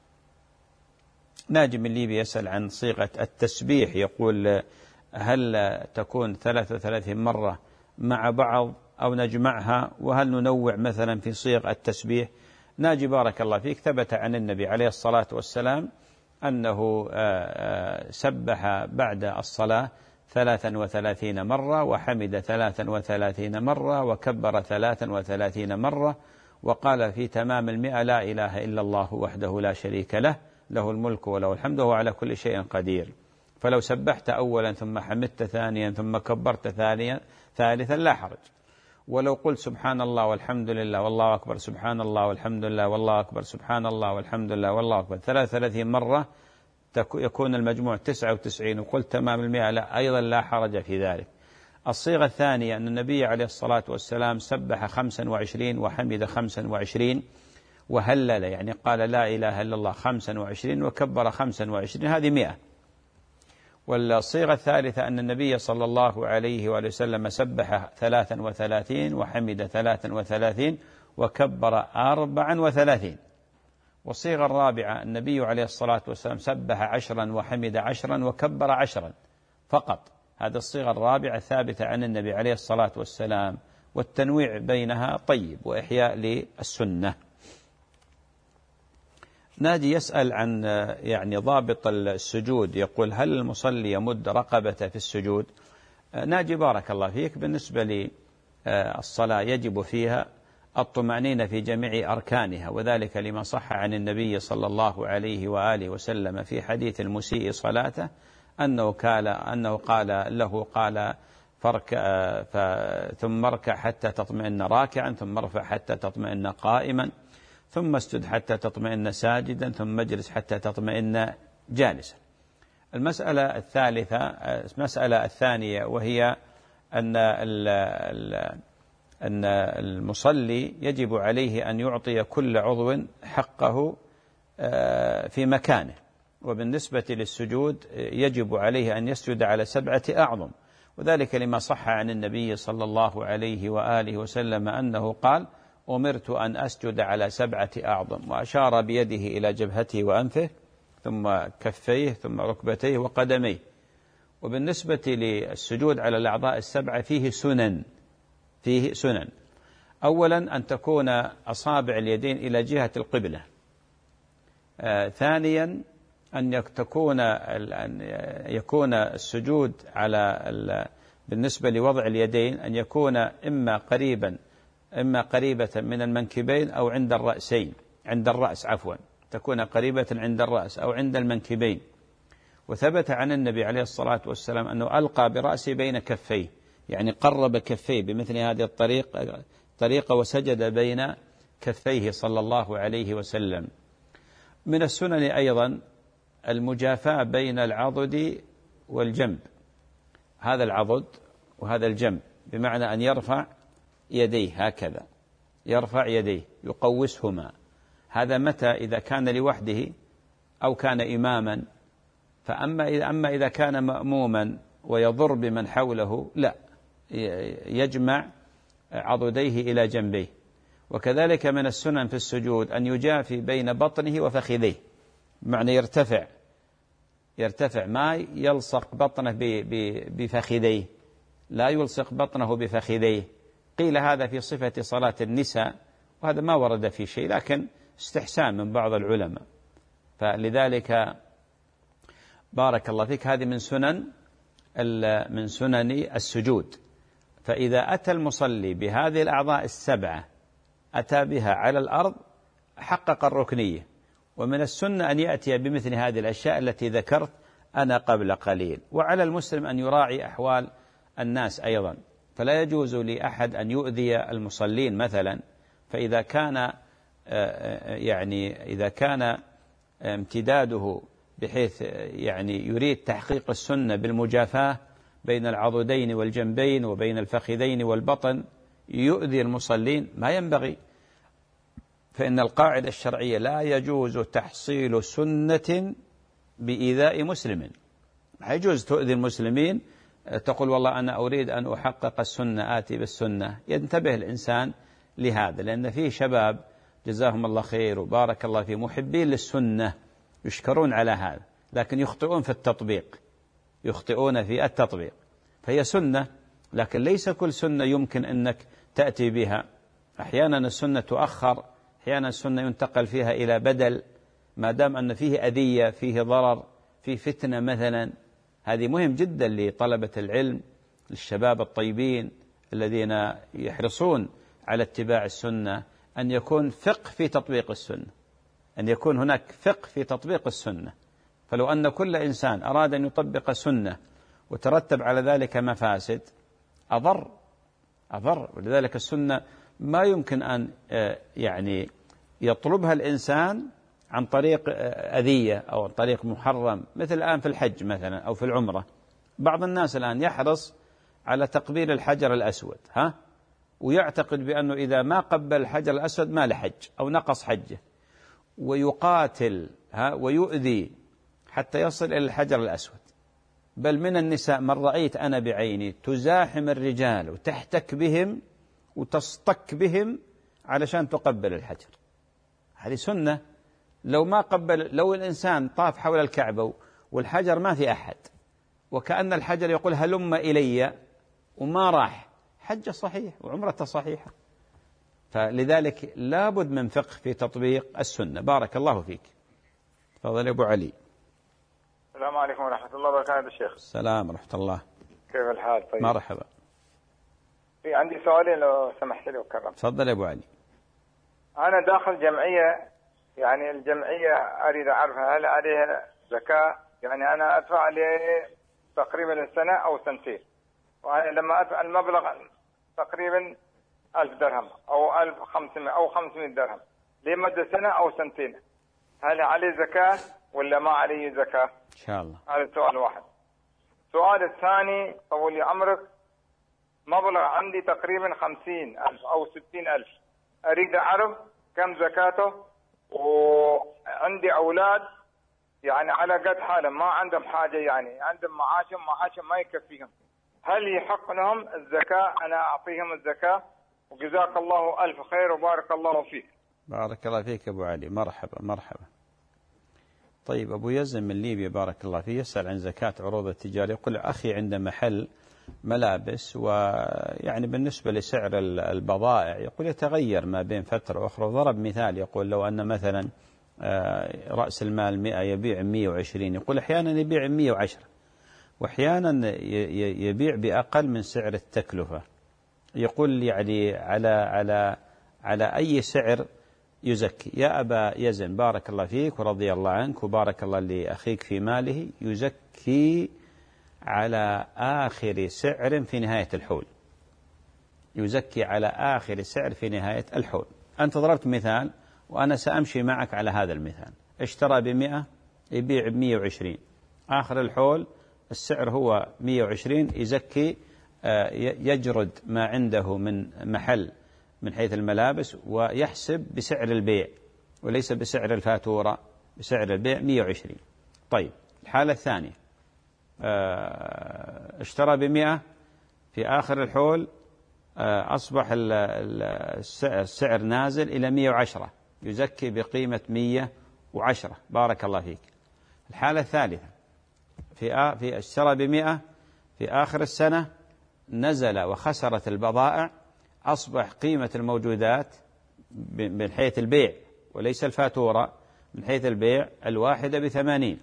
ناجي من ليبيا يسأل عن صيغة التسبيح، يقول هل تكون 33 مرة مع بعض أو نجمعها، وهل ننوع مثلا في صيغ التسبيح؟ ناجي بارك الله فيك، ثبت عن النبي عليه الصلاة والسلام أنه سبح بعد الصلاة 33 مرة، وحمد 33 مرة، وكبر 33 مرة، وقال في تمام 100 لا إله إلا الله وحده لا شريك له، له الملك وله الحمد وهو على كل شيء قدير. فلو سبحت أولا ثم حمدت ثانيا ثم كبرت ثالثا لا حرج. ولو قلت سبحان الله والحمد لله والله أكبر، سبحان الله والحمد لله والله أكبر، سبحان الله والحمد لله والله أكبر 33 مرة يكون المجموع 99، وقلت تمام 100 لا أيضا لا حرج في ذلك. الصيغة الثانية أن النبي عليه الصلاة والسلام سبح 25 وحمد 25 وهلل، يعني قال لا إله إلا الله 25 وكبر 25، هذه 100. والصيغة الثالثة أن النبي صلى الله عليه وآله وسلم سبح 33 وحمد 33 وكبر 34. والصيغة الرابعة النبي عليه الصلاة والسلام سبح 10 وحمد 10 وكبر 10 فقط. هذه الصيغة الرابعة ثابتة عن النبي عليه الصلاة والسلام، والتنويع بينها طيب وإحياء للسنة. ناجي يسأل عن يعني ضابط السجود، يقول هل المصلي يمد رقبته في السجود؟ ناجي بارك الله فيك، بالنسبة للصلاة يجب فيها الطمأنينة في جميع أركانها، وذلك لما صح عن النبي صلى الله عليه وآله وسلم في حديث المسيء صلاته أنه قال له ثم اركع حتى تطمئن راكعا، ثم ارفع حتى تطمئن قائما، ثم اسجد حتى تطمئن ساجدا، ثم اجلس حتى تطمئن جالسا. المسألة الثانية وهي أن المصلي يجب عليه أن يعطي كل عضو حقه في مكانه، وبالنسبة للسجود يجب عليه أن يسجد على 7 أعظم، وذلك لما صح عن النبي صلى الله عليه وآله وسلم أنه قال أمرت أن أسجد على 7 أعظم، وأشار بيده إلى جبهته وأنفه ثم كفيه ثم ركبتيه وقدميه. وبالنسبة للسجود على الأعضاء 7 فيه سنن. أولا أن تكون أصابع اليدين إلى جهة القبلة. ثانيا أن يكون السجود بالنسبة لوضع اليدين أن يكون إما قريبا إما قريبة من المنكبين أو عند الرأسين، عند الرأس عفوا، تكون قريبة عند الرأس أو عند المنكبين. وثبت عن النبي عليه الصلاة والسلام أنه ألقى برأسه بين كفيه، يعني قرب كفيه بمثل هذه الطريقة وسجد بين كفيه صلى الله عليه وسلم. من السنن أيضا المجافاة بين العضد والجنب، هذا العضد وهذا الجنب، بمعنى أن يرفع يديه هكذا، يرفع يديه يقوسهما. هذا متى؟ إذا كان لوحده أو كان إماما. أما إذا كان مأموما ويضر بمن حوله لا، يجمع عضديه إلى جنبيه. وكذلك من السنن في السجود أن يجافي بين بطنه وفخذيه، بمعنى يرتفع ما يلصق بطنه بفخذيه، لا يلصق بطنه بفخذيه. قيل هذا في صفة صلاة النساء، وهذا ما ورد في شيء، لكن استحسان من بعض العلماء. فلذلك بارك الله فيك هذه من سنن السجود. فإذا أتى المصلي بهذه الأعضاء السبعة أتى بها على الأرض حقق الركنية. ومن السنة أن يأتي بمثل هذه الأشياء التي ذكرت أنا قبل قليل. وعلى المسلم أن يراعي أحوال الناس أيضا، فلا يجوز لأحد أن يؤذي المصلين مثلا. فإذا كان إذا كان امتداده بحيث يريد تحقيق السنة بالمجافاة بين العضدين والجنبين وبين الفخذين والبطن يؤذي المصلين، ما ينبغي. فإن القاعدة الشرعية لا يجوز تحصيل سنة بإيذاء مسلم. لا يجوز تؤذي المسلمين، تقول والله أنا أريد أن أحقق السنة آتي بالسنة. ينتبه الإنسان لهذا، لأن فيه شباب جزاهم الله خير وبارك الله فيه محبين للسنة يشكرون على هذا، لكن يخطئون في التطبيق، يخطئون في التطبيق. فهي سنة، لكن ليس كل سنة يمكن أنك تأتي بها. أحيانا السنة تؤخر، أحيانا السنة ينتقل فيها إلى بدل، ما دام أن فيه أذية، فيه ضرر، فيه فتنة مثلا. هذه مهم جدا لطلبة العلم، للشباب الطيبين الذين يحرصون على اتباع السنة، أن يكون فقه في تطبيق السنة، أن يكون هناك فقه في تطبيق السنة. فلو أن كل إنسان أراد أن يطبق سنة وترتب على ذلك مفاسد أضر. ولذلك السنة ما يمكن أن يطلبها الإنسان عن طريق أذية أو عن طريق محرم، مثل الآن في الحج مثلا أو في العمرة. بعض الناس الآن يحرص على تقبيل الحجر الأسود ويعتقد بأنه إذا ما قبل الحجر الأسود ما لحج أو نقص حجه، ويقاتل ويؤذي حتى يصل إلى الحجر الأسود. بل من النساء من رأيت أنا بعيني تزاحم الرجال وتحتك بهم وتصطك بهم علشان تقبل الحجر. هذه سنة. لو الإنسان طاف حول الكعبة والحجر ما في أحد، وكأن الحجر يقول هلم إلي وما راح، حج صحيح وعمرته صحيحة. فلذلك لابد من فقه في تطبيق السنة. بارك الله فيك. تفضل أبو علي. السلام عليكم ورحمة الله وبركاته شيخ. السلام ورحمة الله. كيف الحال؟ طيب مرحبا. في عندي سؤالين لو سمحت لي وكرم. تفضل أبو علي. أنا داخل جمعية، يعني الجمعية أريد أعرفها هل عليها زكاة؟ يعني أنا أدفع لي تقريبا السنة أو سنتين، وأنا لما أدفع المبلغ تقريبا 1000 درهم أو 1500 أو 500 درهم لمدة سنة أو سنتين، هل عليه زكاة ولا ما عليه زكاة؟ إن شاء الله. هذا سؤال واحد. السؤال الثاني طول لي عمرك، مبلغ عندي تقريبا 50,000 أو 60,000، أريد أعرف كم زكاته، وعندي أولاد يعني على قد حالهم ما عندهم حاجة، يعني عندهم معاشهم ما يكفيهم، هل يحق لهم الزكاة؟ أنا أعطيهم الزكاة؟ وجزاك الله ألف خير وبارك الله فيك. بارك الله فيك أبو علي. مرحبا مرحبا. طيب أبو يزن من ليبيا بارك الله فيه يسأل عن زكاة عروض التجارة. يقول أخي عنده محل ملابس، ويعني بالنسبة لسعر البضائع يقول يتغير ما بين فترة وأخرى. ضرب مثال يقول لو أن مثلا رأس المال 100 يبيع 120، يقول أحيانا يبيع 110 وأحيانا يبيع بأقل من سعر التكلفة. يقول يعني على أي سعر يزكي؟ يا أبا يزن بارك الله فيك ورضي الله عنك وبارك الله لأخيك في ماله، يزكي على آخر سعر في نهاية الحول. يزكي على آخر سعر في نهاية الحول. أنت ضربت مثال وأنا سأمشي معك على هذا المثال. اشترى ب100 يبيع ب120، آخر الحول السعر هو 120، يزكي يجرد ما عنده من محل من حيث الملابس ويحسب بسعر البيع وليس بسعر الفاتورة، بسعر البيع 120. طيب الحالة الثانية، اشترى ب100 في آخر الحول أصبح السعر نازل إلى 110، يزكي بقيمة 110 بارك الله فيك. الحالة الثالثة، في اشترى ب100 في آخر السنة نزل وخسرت البضائع، أصبح قيمة الموجودات من حيث البيع وليس الفاتورة، من حيث البيع الواحدة ب80،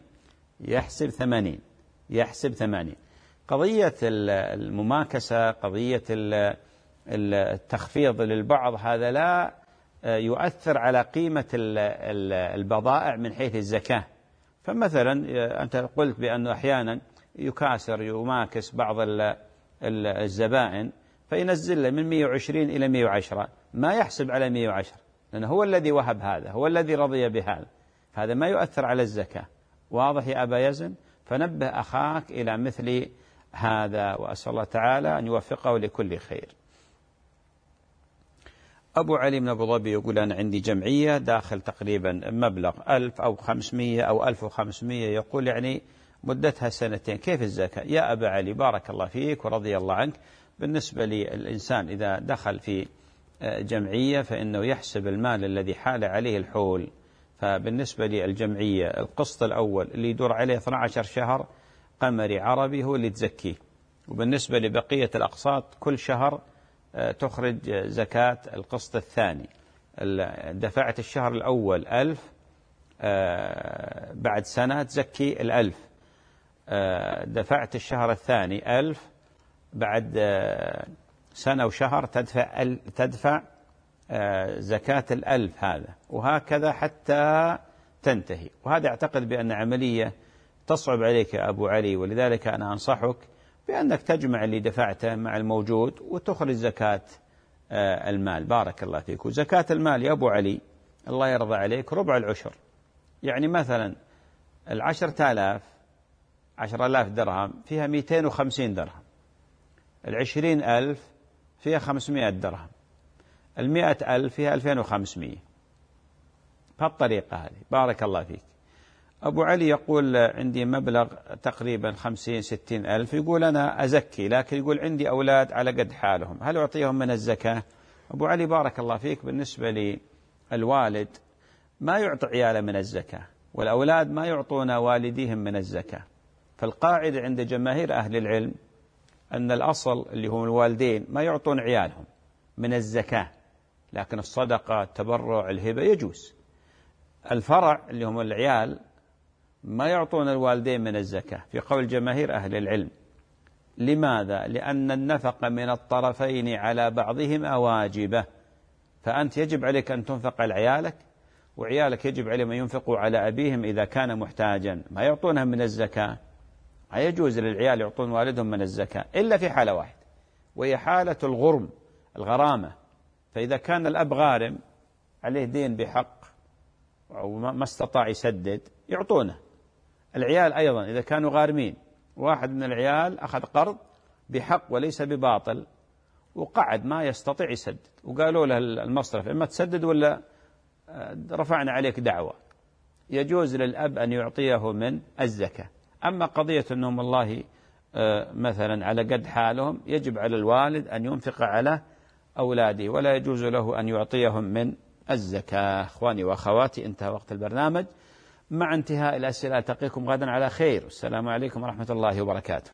يحسب 80. قضية المماكسة، قضية التخفيض للبعض، هذا لا يؤثر على قيمة البضائع من حيث الزكاة. فمثلا أنت قلت بأنه أحيانا يكاسر يماكس بعض الزبائن فينزل من 120 إلى 110، ما يحسب على 110، لأنه هو الذي وهب هذا، هو الذي رضي بهذا، هذا ما يؤثر على الزكاة. واضح يا أبا يزن؟ فنبه أخاك إلى مثل هذا، وأسأل الله تعالى أن يوفقه لكل خير. أبو علي من أبو ظبي يقول أنا عندي جمعية داخل تقريبا مبلغ 1000 أو 500 أو 1500، يقول يعني مدتها 2 سنين، كيف الزكاة؟ يا أبا علي بارك الله فيك ورضي الله عنك، بالنسبة للإنسان إذا دخل في جمعية فإنه يحسب المال الذي حال عليه الحول. فبالنسبة للجمعية القسط الأول اللي يدور عليه 12 شهر قمري عربي هو اللي تزكيه، وبالنسبة لبقية الأقساط كل شهر تخرج زكاة القسط الثاني. دفعت الشهر الأول 1000، بعد سنة تزكي 1000. دفعت الشهر الثاني 1000، بعد سنة وشهر تدفع زكاة 1000 هذا، وهكذا حتى تنتهي. وهذا أعتقد بأن عملية تصعب عليك يا أبو علي، ولذلك أنا أنصحك بأنك تجمع اللي دفعته مع الموجود وتخرج زكاة المال بارك الله فيك. وزكاة المال يا أبو علي الله يرضى عليك ربع العشر، يعني مثلا 10,000 درهم فيها 250 درهم، 20,000 فيها 500 درهم، 100,000 فيها 2500. بهالطريقة هذه بارك الله فيك. أبو علي يقول عندي مبلغ تقريبا 50-60 ألف، يقول أنا أزكي، لكن يقول عندي أولاد على قد حالهم، هل أعطيهم من الزكاة؟ أبو علي بارك الله فيك، بالنسبة للوالد ما يعطي عياله من الزكاة، والأولاد ما يعطون والديهم من الزكاة. فالقاعدة عند جماهير أهل العلم أن الأصل اللي هم الوالدين ما يعطون عيالهم من الزكاة، لكن الصدقة التبرع الهبة يجوز. الفرع اللي هم العيال ما يعطون الوالدين من الزكاة في قول جماهير أهل العلم. لماذا؟ لأن النفقة من الطرفين على بعضهما واجبة، فأنت يجب عليك أن تنفق على عيالك، وعيالك يجب عليهم أن ينفقوا على أبيهم إذا كان محتاجا، ما يعطونها من الزكاة. لا يجوز للعيال يعطون والدهم من الزكاة إلا في حالة واحدة، وهي حالة الغرامة. فإذا كان الأب غارم عليه دين بحق وما استطاع يسدد يعطونه. العيال أيضا إذا كانوا غارمين، واحد من العيال أخذ قرض بحق وليس بباطل وقعد ما يستطيع يسدد، وقالوا له المصرف إما تسدد ولا رفعنا عليك دعوة، يجوز للأب أن يعطيه من الزكاة. أما قضية أنهم الله مثلا على قد حالهم، يجب على الوالد أن ينفق على أولاده، ولا يجوز له أن يعطيهم من الزكاة. أخواني وأخواتي، انتهى وقت البرنامج. مع انتهاء الأسئلة ألتقيكم غدا على خير، والسلام عليكم ورحمة الله وبركاته.